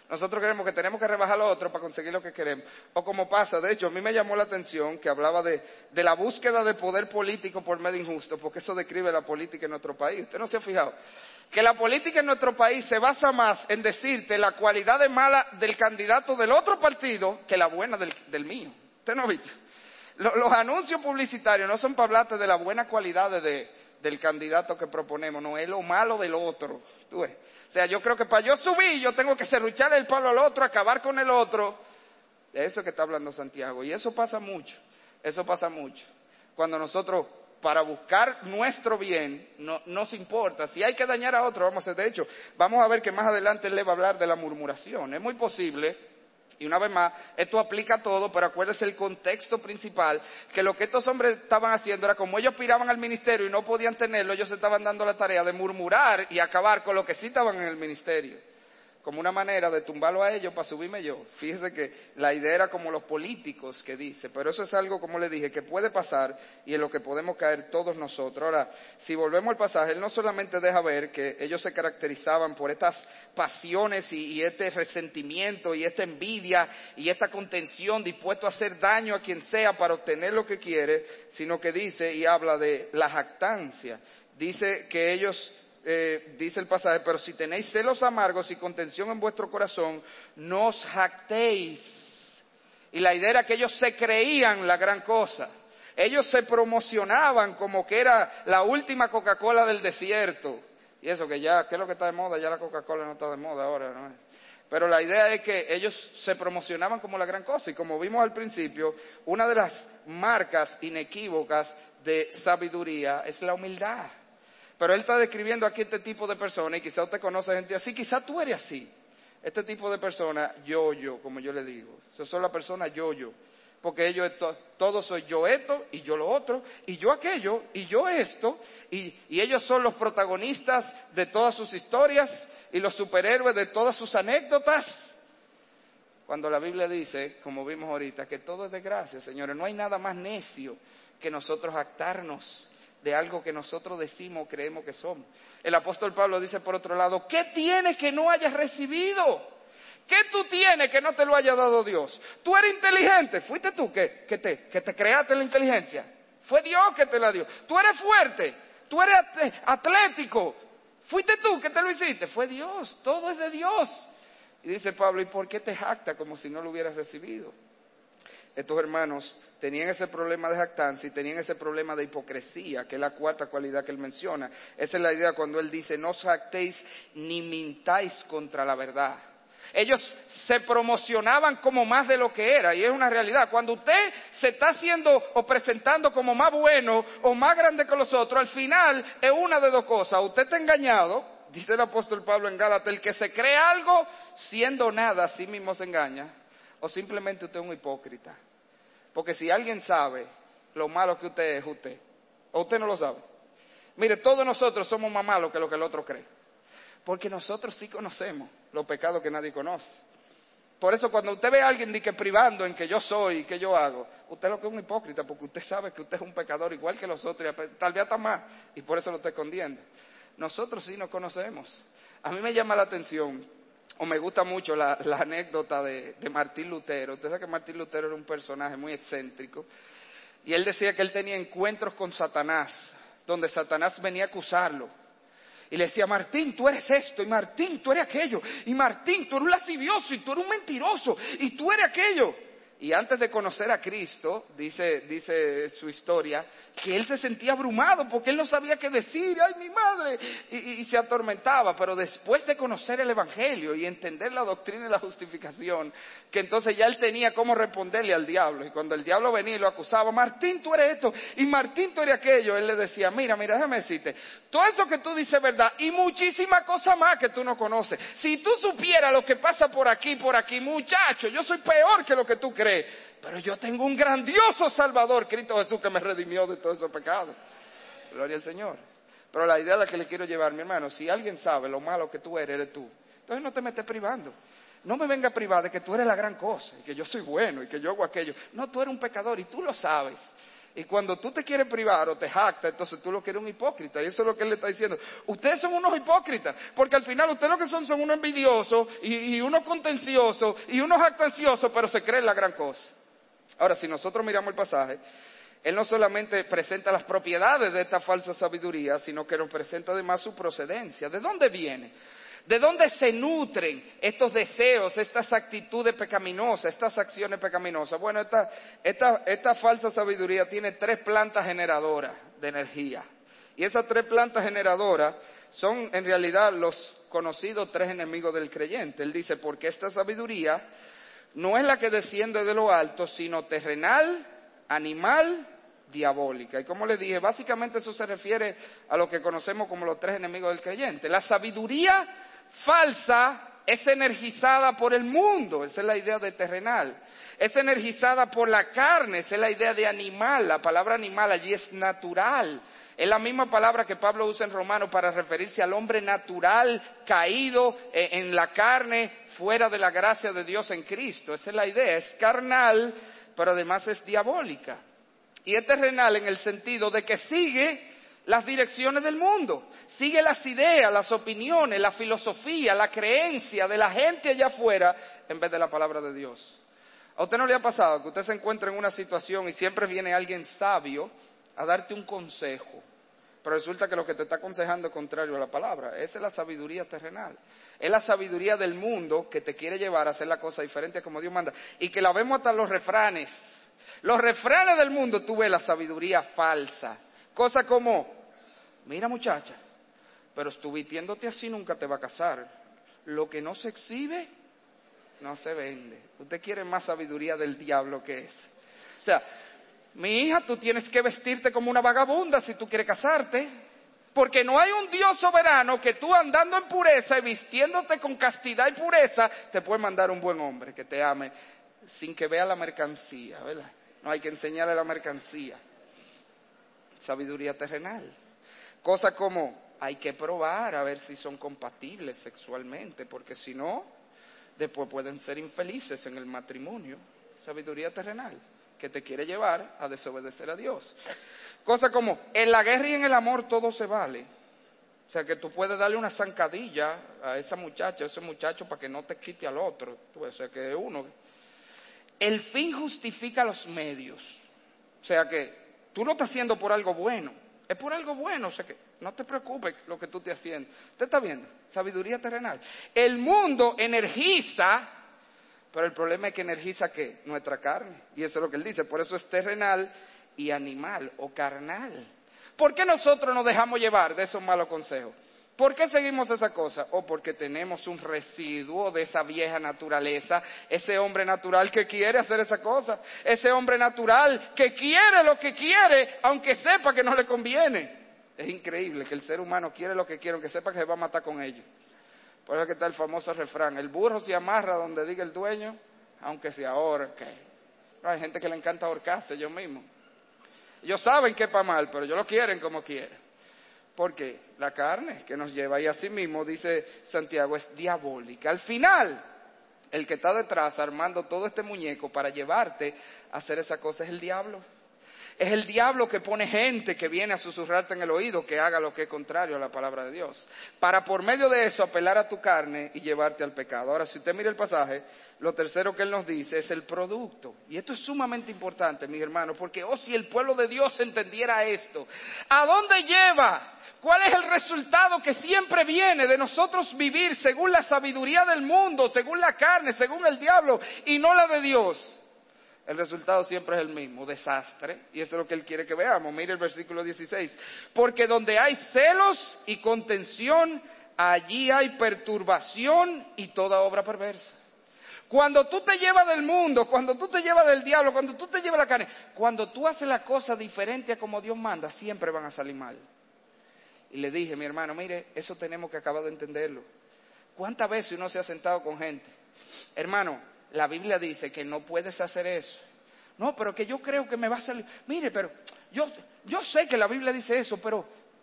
Nosotros creemos que tenemos que rebajar lo otro para conseguir lo que queremos. O como pasa, de hecho, a mí me llamó la atención que hablaba de la búsqueda de poder político por medio injusto, porque eso describe la política en nuestro país. ¿Usted no se ha fijado? Que la política en nuestro país se basa más en decirte la cualidad de mala del candidato del otro partido que la buena del mío. ¿Usted no ha visto? Los anuncios publicitarios no son para hablarte de la buena cualidad del candidato que proponemos, no, es lo malo del otro. ¿Tú ves? O sea, yo creo que para yo subir, yo tengo que serrucharle el palo al otro, acabar con el otro. De eso es que está hablando Santiago. Y eso pasa mucho. Eso pasa mucho. Cuando nosotros, para buscar nuestro bien, no nos importa. Si hay que dañar a otro, vamos a hacer. De hecho, vamos a ver que más adelante él le va a hablar de la murmuración. Es muy posible, y una vez más, esto aplica a todo, pero acuérdese el contexto principal, que lo que estos hombres estaban haciendo era como ellos aspiraban al ministerio y no podían tenerlo, ellos se estaban dando la tarea de murmurar y acabar con lo que sí estaban en el ministerio. Como una manera de tumbarlo a ellos para subirme yo. Fíjese que la idea era como los políticos que dice, pero eso es algo, como le dije, que puede pasar y en lo que podemos caer todos nosotros. Ahora, si volvemos al pasaje, él no solamente deja ver que ellos se caracterizaban por estas pasiones y este resentimiento y esta envidia y esta contención dispuesto a hacer daño a quien sea para obtener lo que quiere, sino que dice y habla de la jactancia. Dice que ellos... dice el pasaje, pero si tenéis celos amargos y contención en vuestro corazón, no os jactéis. Y la idea era que ellos se creían la gran cosa. Ellos se promocionaban como que era la última Coca-Cola del desierto. Y eso que ya, ¿qué es lo que está de moda? Ya la Coca-Cola no está de moda ahora, ¿no? Pero la idea es que ellos se promocionaban como la gran cosa. Y como vimos al principio, una de las marcas inequívocas de sabiduría es la humildad. Pero él está describiendo aquí este tipo de personas, y quizá usted conoce gente así, quizá tú eres así. Este tipo de personas, yo, como yo le digo. Esas son las personas yo. Porque ellos, todos soy yo esto, y yo lo otro, y yo aquello, y yo esto, y ellos son los protagonistas de todas sus historias, y los superhéroes de todas sus anécdotas. Cuando la Biblia dice, como vimos ahorita, que todo es de gracia, señores, no hay nada más necio que nosotros jactarnos de algo que nosotros decimos o creemos que somos. El apóstol Pablo dice por otro lado, ¿qué tienes que no hayas recibido? ¿Qué tú tienes que no te lo haya dado Dios? Tú eres inteligente, fuiste tú que te creaste la inteligencia. Fue Dios que te la dio. Tú eres fuerte, tú eres atlético, fuiste tú que te lo hiciste. Fue Dios, todo es de Dios. Y dice Pablo, ¿y por qué te jactas como si no lo hubieras recibido? Estos hermanos tenían ese problema de jactancia y tenían ese problema de hipocresía, que es la cuarta cualidad que él menciona. Esa es la idea cuando él dice, no os jactéis ni mintáis contra la verdad. Ellos se promocionaban como más de lo que era, y es una realidad. Cuando usted se está haciendo o presentando como más bueno o más grande que los otros, al final es una de dos cosas. Usted está engañado, dice el apóstol Pablo en Gálatas, el que se cree algo siendo nada, a sí mismo se engaña. O simplemente usted es un hipócrita. Porque si alguien sabe lo malo que usted es, usted. O usted no lo sabe. Mire, todos nosotros somos más malos que lo que el otro cree. Porque nosotros sí conocemos los pecados que nadie conoce. Por eso cuando usted ve a alguien de que privando en que yo soy y que yo hago, usted lo que es un hipócrita, porque usted sabe que usted es un pecador igual que los otros, y tal vez hasta más, y por eso lo está escondiendo. Nosotros sí nos conocemos. A mí me llama la atención, o me gusta mucho la anécdota de Martín Lutero. Usted sabe que Martín Lutero era un personaje muy excéntrico, y él decía que él tenía encuentros con Satanás, donde Satanás venía a acusarlo. Y le decía, Martín, tú eres esto, y Martín, tú eres aquello, y Martín, tú eres un lascivioso, y tú eres un mentiroso, y tú eres aquello. Y antes de conocer a Cristo, dice su historia, que él se sentía abrumado porque él no sabía qué decir, ¡ay, mi madre! Y se atormentaba. Pero después de conocer el Evangelio y entender la doctrina y la justificación, que entonces ya él tenía cómo responderle al diablo. Y cuando el diablo venía y lo acusaba, Martín, tú eres esto, y Martín, tú eres aquello, él le decía, mira, déjame decirte, todo eso que tú dices es verdad, y muchísimas cosas más que tú no conoces. Si tú supieras lo que pasa por aquí, muchacho, yo soy peor que lo que tú crees. Pero yo tengo un grandioso Salvador, Cristo Jesús, que me redimió de todos esos pecados. Gloria al Señor. Pero la idea a la que le quiero llevar, mi hermano, si alguien sabe lo malo que tú eres tú. Entonces no te me estés privando. No me venga a privar de que tú eres la gran cosa, y que yo soy bueno, y que yo hago aquello. No, tú eres un pecador y tú lo sabes. Y cuando tú te quieres privar o te jactas, entonces tú lo que eres un hipócrita. Y eso es lo que él le está diciendo. Ustedes son unos hipócritas, porque al final ustedes lo que son unos envidiosos y unos contenciosos y unos jactanciosos, pero se creen la gran cosa. Ahora, si nosotros miramos el pasaje, él no solamente presenta las propiedades de esta falsa sabiduría, sino que nos presenta además su procedencia. ¿De dónde viene? ¿De dónde se nutren estos deseos, estas actitudes pecaminosas, estas acciones pecaminosas? Bueno, esta falsa sabiduría tiene 3 plantas generadoras de energía. Y esas 3 plantas generadoras son en realidad los conocidos 3 enemigos del creyente. Él dice, porque esta sabiduría no es la que desciende de lo alto, sino terrenal, animal, diabólica. Y como les dije, básicamente eso se refiere a lo que conocemos como los 3 enemigos del creyente. La sabiduría falsa es energizada por el mundo, esa es la idea de terrenal. Es energizada por la carne, esa es la idea de animal. La palabra animal allí es natural. Es la misma palabra que Pablo usa en Romanos para referirse al hombre natural, caído en la carne, fuera de la gracia de Dios en Cristo. Esa es la idea, es carnal, pero además es diabólica. Y es terrenal en el sentido de que sigue las direcciones del mundo, sigue las ideas, las opiniones, la filosofía, la creencia de la gente allá afuera en vez de la palabra de Dios. ¿A usted no le ha pasado que usted se encuentra en una situación y siempre viene alguien sabio a darte un consejo, pero resulta que lo que te está aconsejando es contrario a la palabra? Esa es la sabiduría terrenal. Es la sabiduría del mundo que te quiere llevar a hacer la cosa diferente como Dios manda. Y que la vemos hasta en los refranes. Los refranes del mundo, tú ves la sabiduría falsa. Cosa como, mira muchacha, pero tú vistiéndote así nunca te va a casar. Lo que no se exhibe, no se vende. Usted quiere más sabiduría del diablo que es. O sea, mi hija, tú tienes que vestirte como una vagabunda si tú quieres casarte. Porque no hay un Dios soberano que tú andando en pureza y vistiéndote con castidad y pureza, te puede mandar un buen hombre que te ame sin que vea la mercancía, ¿verdad? No hay que enseñarle la mercancía. Sabiduría terrenal. Cosas como, hay que probar a ver si son compatibles sexualmente, porque si no, después pueden ser infelices en el matrimonio. Sabiduría terrenal, que te quiere llevar a desobedecer a Dios. Cosas como, en la guerra y en el amor todo se vale. O sea, que tú puedes darle una zancadilla a esa muchacha, a ese muchacho, para que no te quite al otro. O sea, que uno... El fin justifica los medios. O sea, que tú lo estás haciendo por algo bueno. Es por algo bueno, o sea que no te preocupes lo que tú estés haciendo. ¿Usted está viendo? Sabiduría terrenal. El mundo energiza, pero el problema es que energiza ¿qué? Nuestra carne. Y eso es lo que él dice, por eso es terrenal y animal o carnal. ¿Por qué nosotros nos dejamos llevar de esos malos consejos? ¿Por qué seguimos esa cosa? O porque tenemos un residuo de esa vieja naturaleza, ese hombre natural que quiere hacer esa cosa, ese hombre natural que quiere lo que quiere, aunque sepa que no le conviene. Es increíble que el ser humano quiere lo que quiere, aunque sepa que se va a matar con ello. Por eso que está el famoso refrán, el burro se amarra donde diga el dueño, aunque se ahorque. No, hay gente que le encanta ahorcarse ellos mismos. Ellos saben que es para mal, pero ellos lo quieren como quieren. Porque la carne que nos lleva, y así mismo dice Santiago, es diabólica. Al final, el que está detrás armando todo este muñeco para llevarte a hacer esa cosa es el diablo. Es el diablo que pone gente que viene a susurrarte en el oído que haga lo que es contrario a la palabra de Dios. Para por medio de eso apelar a tu carne y llevarte al pecado. Ahora, si usted mira el pasaje, lo tercero que él nos dice es el producto. Y esto es sumamente importante, mis hermanos, porque si el pueblo de Dios entendiera esto, ¿a dónde lleva? ¿Cuál es el resultado que siempre viene de nosotros vivir según la sabiduría del mundo, según la carne, según el diablo y no la de Dios? El resultado siempre es el mismo, desastre. Y eso es lo que él quiere que veamos. Mire el versículo 16. Porque donde hay celos y contención, allí hay perturbación y toda obra perversa. Cuando tú te llevas del mundo, cuando tú te llevas del diablo, cuando tú te llevas la carne, cuando tú haces la cosa diferente a como Dios manda, siempre van a salir mal. Y le dije, mi hermano, mire, eso tenemos que acabar de entenderlo. ¿Cuántas veces uno se ha sentado con gente? Hermano, la Biblia dice que no puedes hacer eso. No, pero que yo creo que me va a salir. Mire, pero yo sé que la Biblia dice eso, pero...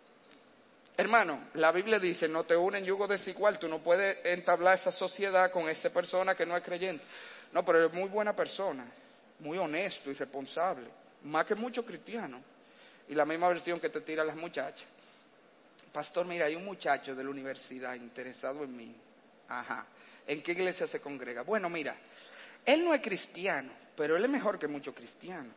Hermano, la Biblia dice, no te unen yugo desigual. Tú no puedes entablar esa sociedad con esa persona que no es creyente. No, pero es muy buena persona, muy honesto y responsable, más que muchos cristianos. Y la misma versión que te tiran las muchachas. Pastor, mira, hay un muchacho de la universidad interesado en mí. Ajá. ¿En qué iglesia se congrega? Bueno, mira, él no es cristiano, pero él es mejor que muchos cristianos.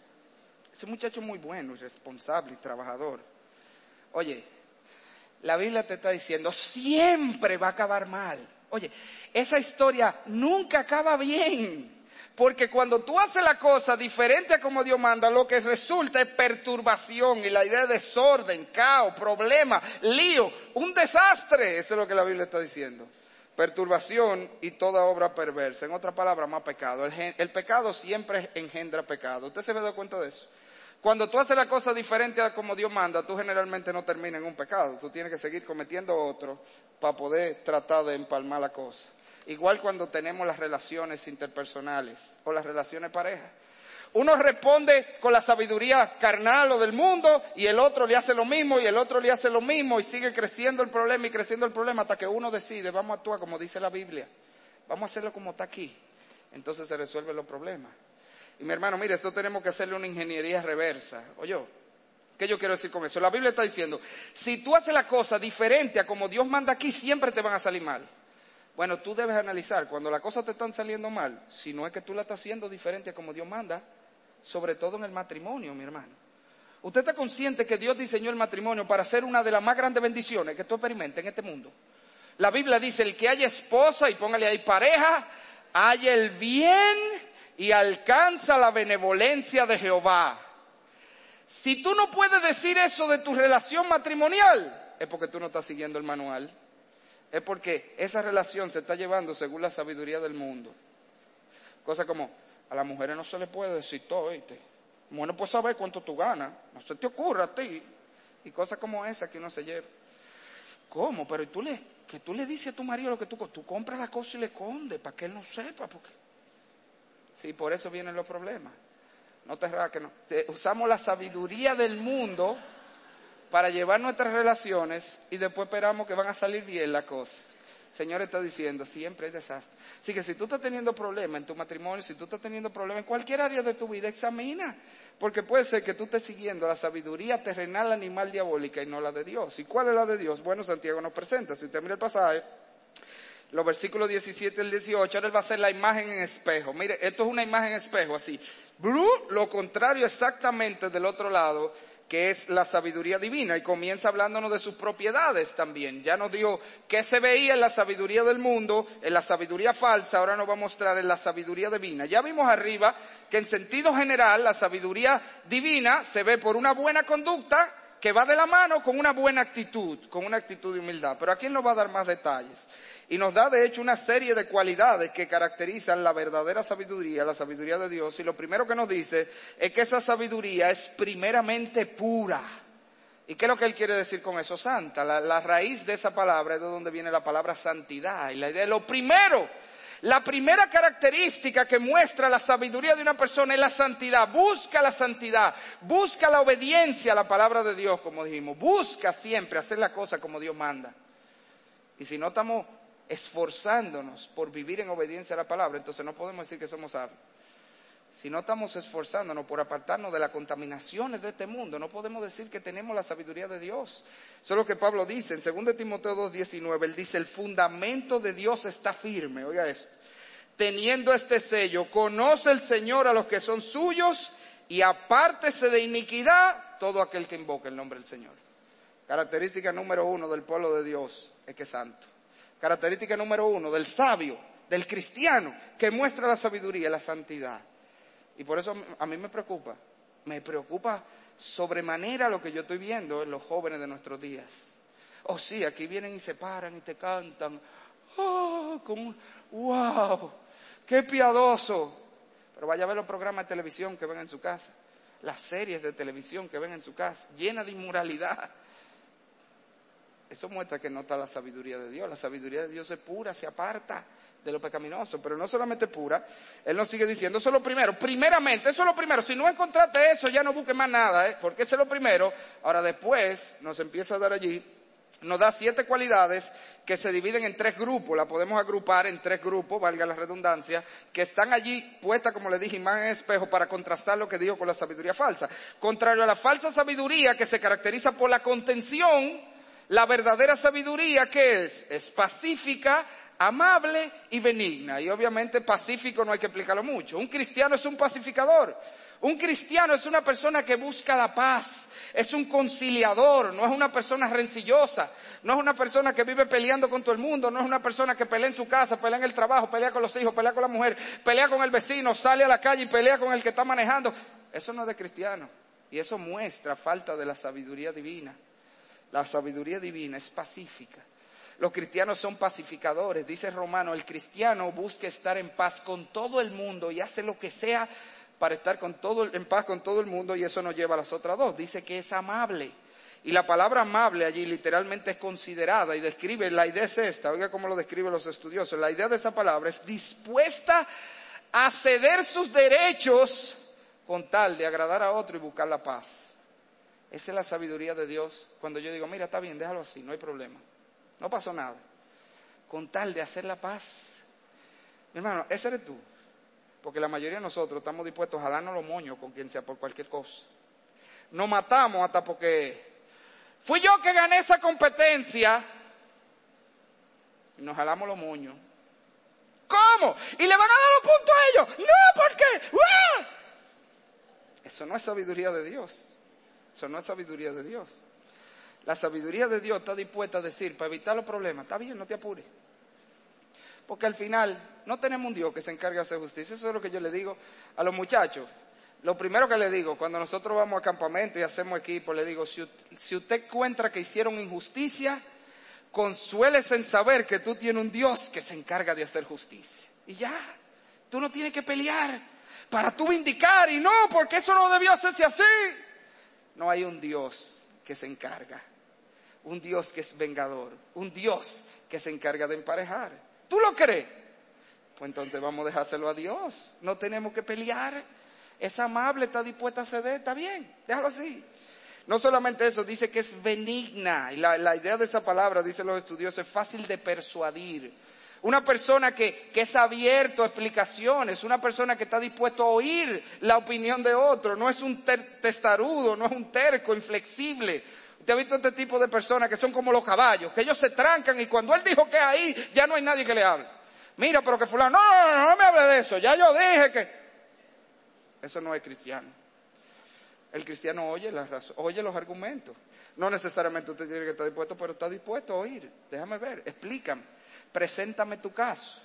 Ese muchacho es muy bueno y responsable y trabajador. Oye, la Biblia te está diciendo, siempre va a acabar mal. Oye, esa historia nunca acaba bien. Porque cuando tú haces la cosa diferente a como Dios manda, lo que resulta es perturbación y la idea de desorden, caos, problema, lío, un desastre. Eso es lo que la Biblia está diciendo. Perturbación y toda obra perversa. En otras palabras, más pecado. El pecado siempre engendra pecado. ¿Usted se me da cuenta de eso? Cuando tú haces la cosa diferente a como Dios manda, tú generalmente no terminas en un pecado. Tú tienes que seguir cometiendo otro para poder tratar de empalmar la cosa. Igual cuando tenemos las relaciones interpersonales o las relaciones pareja. Uno responde con la sabiduría carnal o del mundo y el otro le hace lo mismo y el otro le hace lo mismo y sigue creciendo el problema y creciendo el problema hasta que uno decide, vamos a actuar como dice la Biblia. Vamos a hacerlo como está aquí. Entonces se resuelven los problemas. Y mi hermano, mire, esto tenemos que hacerle una ingeniería reversa. Oye, ¿qué yo quiero decir con eso? La Biblia está diciendo, si tú haces la cosa diferente a como Dios manda aquí, siempre te van a salir mal. Bueno, tú debes analizar, cuando las cosas te están saliendo mal, si no es que tú la estás haciendo diferente a como Dios manda, sobre todo en el matrimonio, mi hermano. ¿Usted está consciente que Dios diseñó el matrimonio para ser una de las más grandes bendiciones que tú experimentes en este mundo? La Biblia dice, el que haya esposa, y póngale ahí pareja, haya el bien y alcanza la benevolencia de Jehová. Si tú no puedes decir eso de tu relación matrimonial, es porque tú no estás siguiendo el manual. Es porque esa relación se está llevando según la sabiduría del mundo. Cosas como, a las mujeres no se le puede decir todo, ¿oíste? Bueno, pues saber cuánto tú ganas, no se te ocurra a ti. Y cosas como esas que uno se lleva. ¿Cómo? Pero tú le dices a tu marido lo que tú compras la cosa y le escondes para que él no sepa. Porque... Sí, por eso vienen los problemas. No te raques, no. Usamos la sabiduría del mundo para llevar nuestras relaciones y después esperamos que van a salir bien las cosas. El Señor está diciendo, siempre hay desastre. Así que si tú estás teniendo problemas en tu matrimonio, si tú estás teniendo problemas en cualquier área de tu vida, examina. Porque puede ser que tú estés siguiendo la sabiduría terrenal, animal, diabólica y no la de Dios. ¿Y cuál es la de Dios? Bueno, Santiago nos presenta, si usted mira el pasaje, los versículos 17 al 18, ahora él va a hacer la imagen en espejo. Mire, esto es una imagen en espejo, así. Lo contrario exactamente del otro lado, que es la sabiduría divina, y comienza hablándonos de sus propiedades también. Ya nos dijo qué se veía en la sabiduría del mundo, en la sabiduría falsa, ahora nos va a mostrar en la sabiduría divina. Ya vimos arriba que en sentido general la sabiduría divina se ve por una buena conducta que va de la mano con una buena actitud, con una actitud de humildad. Pero aquí él nos va a dar más detalles. Y nos da de hecho una serie de cualidades que caracterizan la verdadera sabiduría, la sabiduría de Dios. Y lo primero que nos dice es que esa sabiduría es primeramente pura. ¿Y qué es lo que él quiere decir con eso? Santa. La raíz de esa palabra es de donde viene la palabra santidad. Y la idea de lo primero, la primera característica que muestra la sabiduría de una persona es la santidad. Busca la santidad, busca la obediencia a la palabra de Dios, como dijimos. Busca siempre hacer la cosa como Dios manda. Y si no estamos esforzándonos por vivir en obediencia a la palabra, entonces no podemos decir que somos sabios. Si no estamos esforzándonos por apartarnos de las contaminaciones de este mundo, no podemos decir que tenemos la sabiduría de Dios. Eso es lo que Pablo dice en 2 Timoteo 2:19. Él dice, el fundamento de Dios está firme. Oiga esto. Teniendo este sello, conoce el Señor a los que son suyos y apártese de iniquidad todo aquel que invoque el nombre del Señor. Característica número 1 del pueblo de Dios es que es santo. Característica número 1 del sabio, del cristiano, que muestra la sabiduría, la santidad. Y por eso a mí me preocupa sobremanera lo que yo estoy viendo en los jóvenes de nuestros días. Oh sí, aquí vienen y se paran y te cantan. Oh, wow, qué piadoso. Pero vaya a ver los programas de televisión que ven en su casa, las series de televisión que ven en su casa, llenas de inmoralidad. Eso muestra que no está la sabiduría de Dios. La sabiduría de Dios es pura, se aparta de lo pecaminoso. Pero no solamente pura, Él nos sigue diciendo, eso es lo primero. Primeramente, eso es lo primero. Si no encontraste eso, ya no busques más nada, porque eso es lo primero. Ahora después nos empieza a dar allí nos da 7 cualidades que se dividen en 3 grupos, la podemos agrupar en 3 grupos, valga la redundancia, que están allí puestas, como le dije, imagen en espejo para contrastar lo que digo con la sabiduría falsa. Contrario a la falsa sabiduría que se caracteriza por la contención, la verdadera sabiduría, ¿qué es? Es pacífica, amable y benigna. Y obviamente pacífico no hay que explicarlo mucho. Un cristiano es un pacificador. Un cristiano es una persona que busca la paz, es un conciliador, no es una persona rencillosa, no es una persona que vive peleando con todo el mundo, no es una persona que pelea en su casa, pelea en el trabajo, pelea con los hijos, pelea con la mujer, pelea con el vecino, sale a la calle y pelea con el que está manejando. Eso no es de cristiano y eso muestra falta de la sabiduría divina. La sabiduría divina es pacífica. Los cristianos son pacificadores, dice Romano, el cristiano busca estar en paz con todo el mundo y hace lo que sea para estar en paz con todo el mundo, y eso nos lleva a las otras 2. Dice que es amable. Y la palabra amable allí literalmente es considerada y describe, la idea es esta, oiga cómo lo describen los estudiosos. La idea de esa palabra es dispuesta a ceder sus derechos con tal de agradar a otro y buscar la paz. Esa es la sabiduría de Dios. Cuando yo digo, mira, está bien, déjalo así, no hay problema. No pasó nada. Con tal de hacer la paz. Mi hermano, ese eres tú. Porque la mayoría de nosotros estamos dispuestos a darnos los moños con quien sea por cualquier cosa. Nos matamos hasta porque fui yo que gané esa competencia. Y nos jalamos los moños. ¿Cómo? ¿Y le van a dar los puntos a ellos? No, ¿por qué? ¡Uah! Eso no es sabiduría de Dios. Eso no es sabiduría de Dios. La sabiduría de Dios está dispuesta a decir, para evitar los problemas, está bien, no te apures. Porque al final no tenemos un Dios que se encargue de hacer justicia. Eso es lo que yo le digo a los muchachos. Lo primero que le digo, cuando nosotros vamos a campamento y hacemos equipo, le digo, si usted encuentra que hicieron injusticia, consuélese en saber que tú tienes un Dios que se encarga de hacer justicia. Y ya, tú no tienes que pelear para tú vindicar y no, porque eso no debió hacerse así. No hay un Dios que se encarga, un Dios que es vengador, un Dios que se encarga de emparejar. ¿Tú lo crees? Pues entonces vamos a dejárselo a Dios. No tenemos que pelear. Es amable, está dispuesta a ceder, está bien, déjalo así. No solamente eso, dice que es benigna. Y la idea de esa palabra, dicen los estudiosos, es fácil de persuadir. Una persona que es abierto a explicaciones, una persona que está dispuesto a oír la opinión de otro. No es un testarudo, no es un terco, inflexible. Usted ha visto este tipo de personas que son como los caballos, que ellos se trancan y cuando él dijo que ahí, ya no hay nadie que le hable. Mira, pero que fulano, no me hable de eso, ya yo dije que... Eso no es cristiano. El cristiano oye la razón, oye los argumentos. No necesariamente usted tiene que estar dispuesto, pero está dispuesto a oír. Déjame ver, explícame, preséntame tu caso.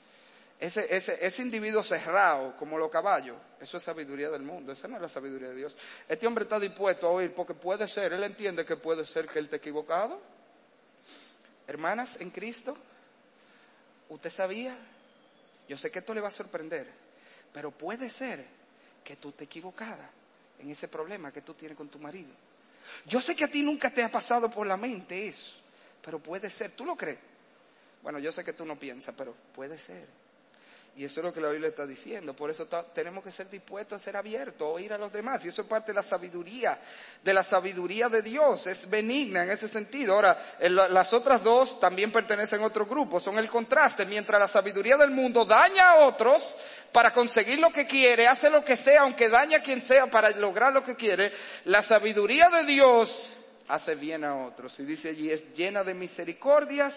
Ese individuo cerrado, como los caballos, eso es sabiduría del mundo, esa no es la sabiduría de Dios. Este hombre está dispuesto a oír porque puede ser, él entiende que puede ser que él esté equivocado. Hermanas en Cristo, ¿usted sabía? Yo sé que esto le va a sorprender, pero puede ser que tú estés equivocada en ese problema que tú tienes con tu marido. Yo sé que a ti nunca te ha pasado por la mente eso, pero puede ser, ¿tú lo crees? Bueno, yo sé que tú no piensas, pero puede ser. Y eso es lo que la Biblia está diciendo. Por eso tenemos que ser dispuestos a ser abiertos, a oír a los demás. Y eso es parte de la sabiduría de Dios. Es benigna en ese sentido. Ahora, las otras 2 también pertenecen a otro grupo. Son el contraste. Mientras la sabiduría del mundo daña a otros para conseguir lo que quiere, hace lo que sea, aunque daña a quien sea para lograr lo que quiere, la sabiduría de Dios hace bien a otros. Y dice allí, es llena de misericordia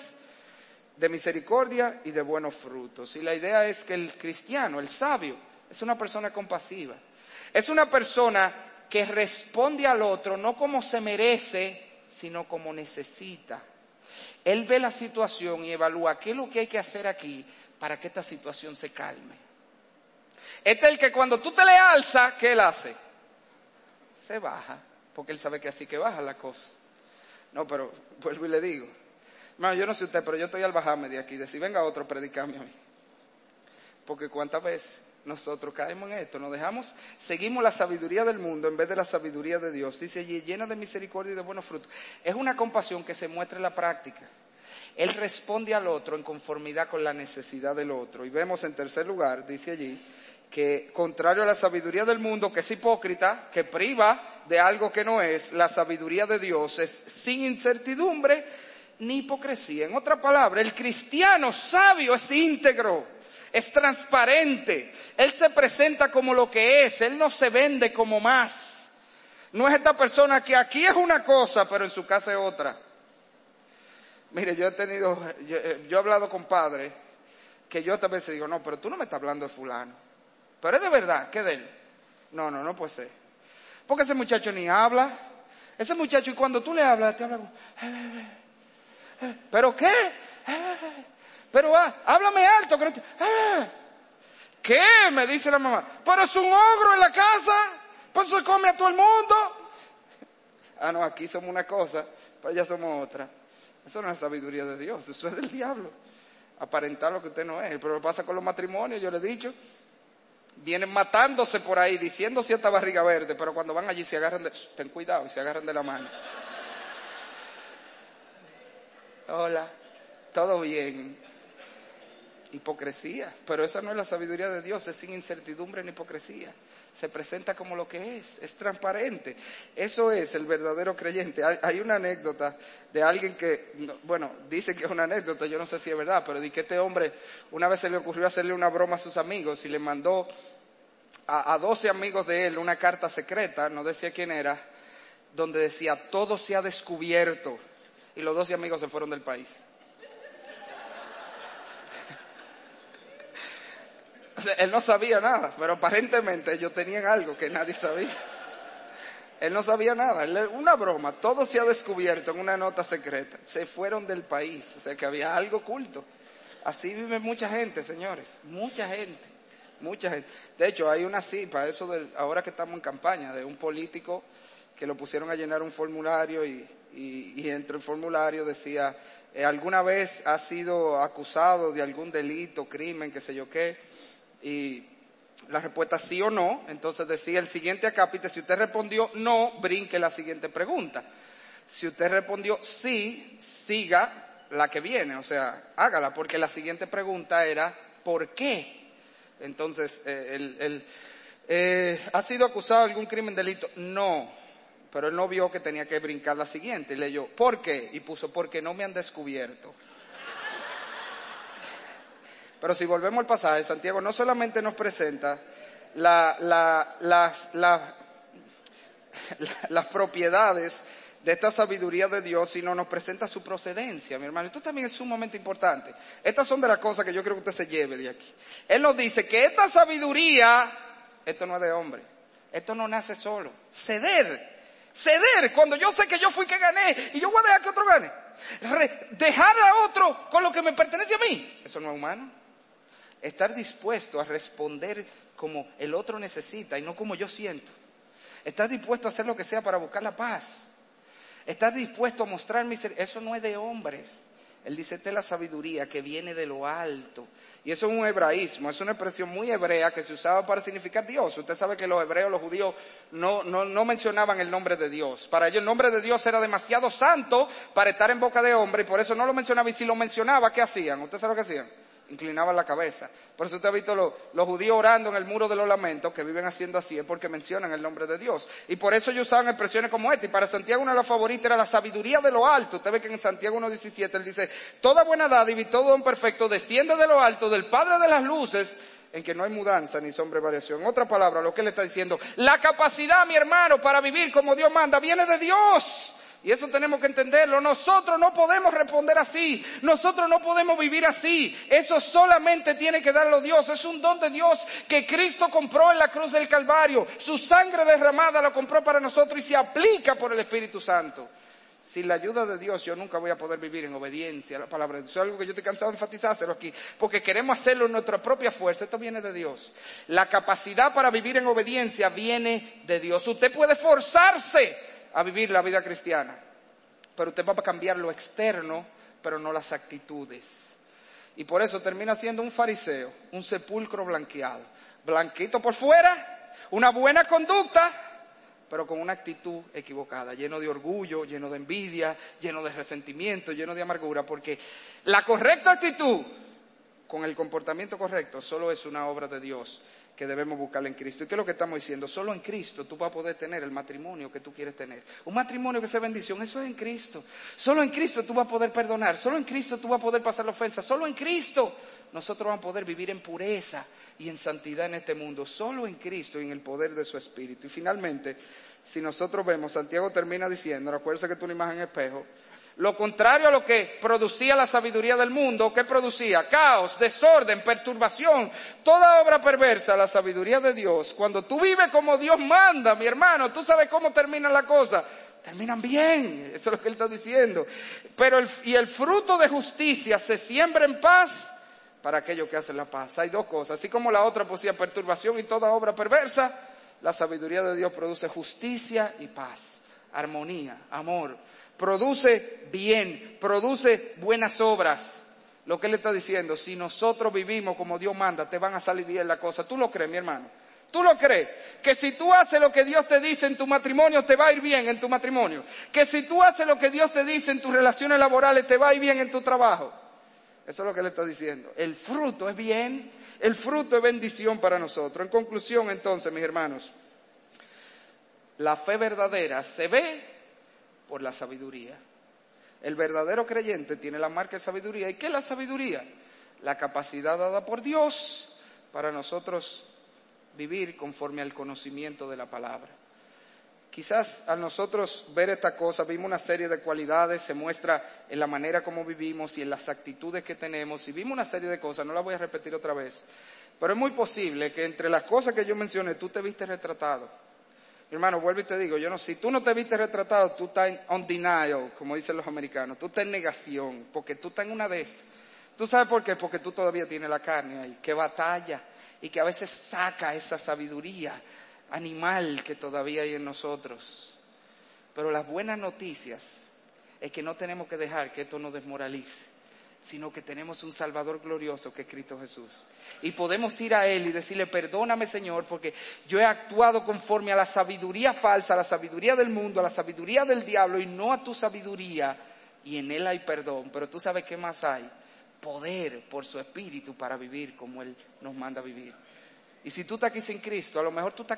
y de buenos frutos. Y la idea es que el cristiano, el sabio, es una persona compasiva. Es una persona que responde al otro no como se merece, sino como necesita. Él ve la situación y evalúa qué es lo que hay que hacer aquí para que esta situación se calme. Este es el que cuando tú te le alzas, ¿qué él hace? Se baja, porque él sabe que así que baja la cosa. No, pero vuelvo y le digo, hermano, yo no sé usted, pero yo estoy al bajarme de aquí, de si venga otro, predicame a mí. Porque cuántas veces nosotros caemos en esto, seguimos la sabiduría del mundo en vez de la sabiduría de Dios. Dice allí, llena de misericordia y de buenos frutos. Es una compasión que se muestra en la práctica. Él responde al otro en conformidad con la necesidad del otro. Y vemos en tercer lugar, dice allí, que contrario a la sabiduría del mundo, que es hipócrita, que priva de algo que no es, la sabiduría de Dios es sin incertidumbre ni hipocresía. En otra palabra, el cristiano sabio es íntegro, es transparente, él se presenta como lo que es, él no se vende como más. No es esta persona que aquí es una cosa, pero en su casa es otra. Mire, yo he hablado con padres que yo tal vez digo, no, pero tú no me estás hablando de fulano. Pero es de verdad, ¿qué de él? No puede ser. Porque ese muchacho ni habla. Ese muchacho, y cuando tú le hablas, te habla como, ¿pero qué? Pero háblame alto. Que no te... ¿Qué? Me dice la mamá. Pero es un ogro en la casa. Pues se come a todo el mundo. No, aquí somos una cosa, pero allá somos otra. Eso no es sabiduría de Dios, eso es del diablo. Aparentar lo que usted no es. Pero lo pasa con los matrimonios, yo le he dicho. Vienen matándose por ahí, diciendo cierta barriga verde, pero cuando van allí se agarran de... Ten cuidado, y se agarran de la mano. Hola, ¿todo bien? Hipocresía, pero esa no es la sabiduría de Dios, es sin incertidumbre ni hipocresía. Se presenta como lo que es transparente. Eso es el verdadero creyente. Hay una anécdota de alguien que, bueno, dice que es una anécdota, yo no sé si es verdad, pero di que este hombre una vez se le ocurrió hacerle una broma a sus amigos y le mandó a 12 amigos de él una carta secreta, no decía quién era, donde decía, todo se ha descubierto, y los 12 amigos se fueron del país. O sea, él no sabía nada, pero aparentemente ellos tenían algo que nadie sabía. Él no sabía nada, una broma, todo se ha descubierto en una nota secreta. Se fueron del país, o sea que había algo oculto. Así vive mucha gente, señores, mucha gente. De hecho, hay una cifra, ahora que estamos en campaña, de un político que lo pusieron a llenar un formulario y entre el formulario decía, ¿alguna vez ha sido acusado de algún delito, crimen, qué sé yo qué? Y la respuesta sí o no, entonces decía el siguiente acápite, si usted respondió no, brinque la siguiente pregunta. Si usted respondió sí, siga la que viene, o sea, hágala, porque la siguiente pregunta era ¿por qué? Entonces, ¿ha sido acusado de algún crimen, delito? No, pero él no vio que tenía que brincar la siguiente y leyó ¿por qué? Y puso porque no me han descubierto. Pero si volvemos al pasaje, Santiago no solamente nos presenta las propiedades de esta sabiduría de Dios, sino nos presenta su procedencia, mi hermano. Esto también es sumamente importante. Estas son de las cosas que yo creo que usted se lleve de aquí. Él nos dice que esta sabiduría, esto no es de hombre, esto no nace solo. Ceder, cuando yo sé que yo fui que gané y yo voy a dejar que otro gane. Dejar a otro con lo que me pertenece a mí, eso no es humano. Estar dispuesto a responder como el otro necesita y no como yo siento. Estar dispuesto a hacer lo que sea para buscar la paz. Estar dispuesto a mostrar misericordia. Eso no es de hombres. Él dice, esta es la sabiduría que viene de lo alto. Y eso es un hebraísmo, es una expresión muy hebrea que se usaba para significar Dios. Usted sabe que los hebreos, los judíos, no mencionaban el nombre de Dios. Para ellos el nombre de Dios era demasiado santo para estar en boca de hombre y por eso no lo mencionaba. Y si lo mencionaba, ¿qué hacían? ¿Usted sabe lo que hacían? Inclinaban la cabeza. Por eso usted ha visto los judíos orando en el muro de los lamentos, que viven haciendo así, es porque mencionan el nombre de Dios. Y por eso ellos usaban expresiones como esta. Y para Santiago una de las favoritas era la sabiduría de lo alto. Usted ve que en Santiago 1:17 él dice, toda buena dádiva y todo don perfecto desciende de lo alto, del Padre de las luces, en que no hay mudanza ni sombra de variación. En otra palabra, lo que él está diciendo, la capacidad, mi hermano, para vivir como Dios manda, viene de Dios. Y eso tenemos que entenderlo. Nosotros no podemos responder así. Nosotros no podemos vivir así. Eso solamente tiene que darlo Dios. Es un don de Dios que Cristo compró en la cruz del Calvario. Su sangre derramada lo compró para nosotros y se aplica por el Espíritu Santo. Sin la ayuda de Dios yo nunca voy a poder vivir en obediencia a la palabra de Dios. Es algo que yo estoy cansado de enfatizárselo aquí. Porque queremos hacerlo en nuestra propia fuerza. Esto viene de Dios. La capacidad para vivir en obediencia viene de Dios. Usted puede forzarse a vivir la vida cristiana, pero usted va a cambiar lo externo, pero no las actitudes. Y por eso termina siendo un fariseo, un sepulcro blanqueado, blanquito por fuera, una buena conducta, pero con una actitud equivocada, lleno de orgullo, lleno de envidia, lleno de resentimiento, lleno de amargura, porque la correcta actitud con el comportamiento correcto solo es una obra de Dios. que debemos buscar en Cristo. ¿Y qué es lo que estamos diciendo? Solo en Cristo tú vas a poder tener el matrimonio que tú quieres tener. Un matrimonio que sea bendición, eso es en Cristo. Solo en Cristo tú vas a poder perdonar. Solo en Cristo tú vas a poder pasar la ofensa. Solo en Cristo nosotros vamos a poder vivir en pureza y en santidad en este mundo. Solo en Cristo y en el poder de su Espíritu. Y finalmente, si nosotros vemos, Santiago termina diciendo, recuerda que tú una imagen en espejo, lo contrario a lo que producía la sabiduría del mundo, ¿qué producía? Caos, desorden, perturbación, toda obra perversa. La sabiduría de Dios, cuando tú vives como Dios manda, mi hermano, tú sabes cómo termina la cosa. Terminan bien, eso es lo que él está diciendo. Pero el fruto de justicia se siembra en paz para aquellos que hacen la paz. Hay dos cosas, así como la otra producía perturbación y toda obra perversa, la sabiduría de Dios produce justicia y paz, armonía, amor. Produce bien, produce buenas obras. Lo que él está diciendo, si nosotros vivimos como Dios manda, te van a salir bien las cosas. ¿Tú lo crees, mi hermano? ¿Tú lo crees? Que si tú haces lo que Dios te dice en tu matrimonio, te va a ir bien en tu matrimonio. Que si tú haces lo que Dios te dice en tus relaciones laborales, te va a ir bien en tu trabajo. Eso es lo que él está diciendo. El fruto es bien, el fruto es bendición para nosotros. En conclusión, entonces, mis hermanos, la fe verdadera se ve por la sabiduría. El verdadero creyente tiene la marca de sabiduría. ¿Y qué es la sabiduría? La capacidad dada por Dios para nosotros vivir conforme al conocimiento de la palabra. Quizás al nosotros ver esta cosa, vimos una serie de cualidades, se muestra en la manera como vivimos y en las actitudes que tenemos, y vimos una serie de cosas, no las voy a repetir otra vez, pero es muy posible que entre las cosas que yo mencioné, tú te viste retratado. Hermano, vuelvo y te digo, si tú no te viste retratado, tú estás on denial, como dicen los americanos, tú estás en negación, porque tú estás en una de esas. ¿Tú sabes por qué? Porque tú todavía tienes la carne ahí, que batalla y que a veces saca esa sabiduría animal que todavía hay en nosotros. Pero las buenas noticias es que no tenemos que dejar que esto nos desmoralice, sino que tenemos un Salvador glorioso que es Cristo Jesús. Y podemos ir a Él y decirle, perdóname Señor, porque yo he actuado conforme a la sabiduría falsa, a la sabiduría del mundo, a la sabiduría del diablo y no a tu sabiduría. Y en Él hay perdón, pero tú sabes qué más hay. Poder por su Espíritu para vivir como Él nos manda vivir. Y si tú estás aquí sin Cristo, a lo mejor tú estás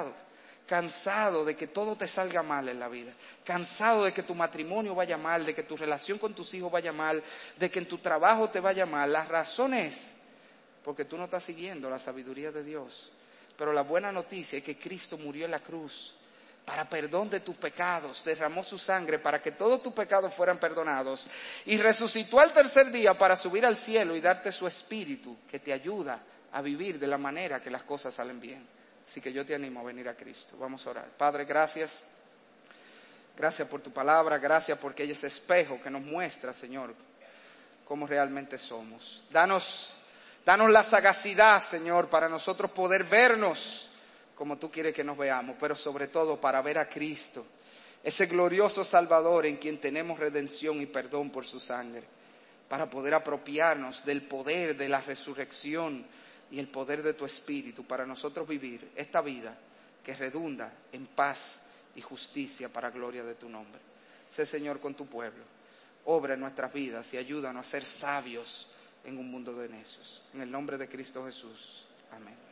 cansado de que todo te salga mal en la vida, cansado de que tu matrimonio vaya mal, de que tu relación con tus hijos vaya mal, de que en tu trabajo te vaya mal. La razón es porque tú no estás siguiendo la sabiduría de Dios. Pero la buena noticia es que Cristo murió en la cruz para perdón de tus pecados, derramó su sangre para que todos tus pecados fueran perdonados y resucitó al tercer día para subir al cielo y darte su Espíritu que te ayuda a vivir de la manera que las cosas salen bien. Así que yo te animo a venir a Cristo. Vamos a orar. Padre, gracias. Gracias por tu palabra, gracias porque ella es espejo que nos muestra, Señor, cómo realmente somos. Danos la sagacidad, Señor, para nosotros poder vernos como tú quieres que nos veamos, pero sobre todo para ver a Cristo, ese glorioso Salvador en quien tenemos redención y perdón por su sangre, para poder apropiarnos del poder de la resurrección y el poder de tu Espíritu para nosotros vivir esta vida que redunda en paz y justicia para gloria de tu nombre. Sé, Señor, con tu pueblo, obra en nuestras vidas y ayúdanos a ser sabios en un mundo de necios. En el nombre de Cristo Jesús. Amén.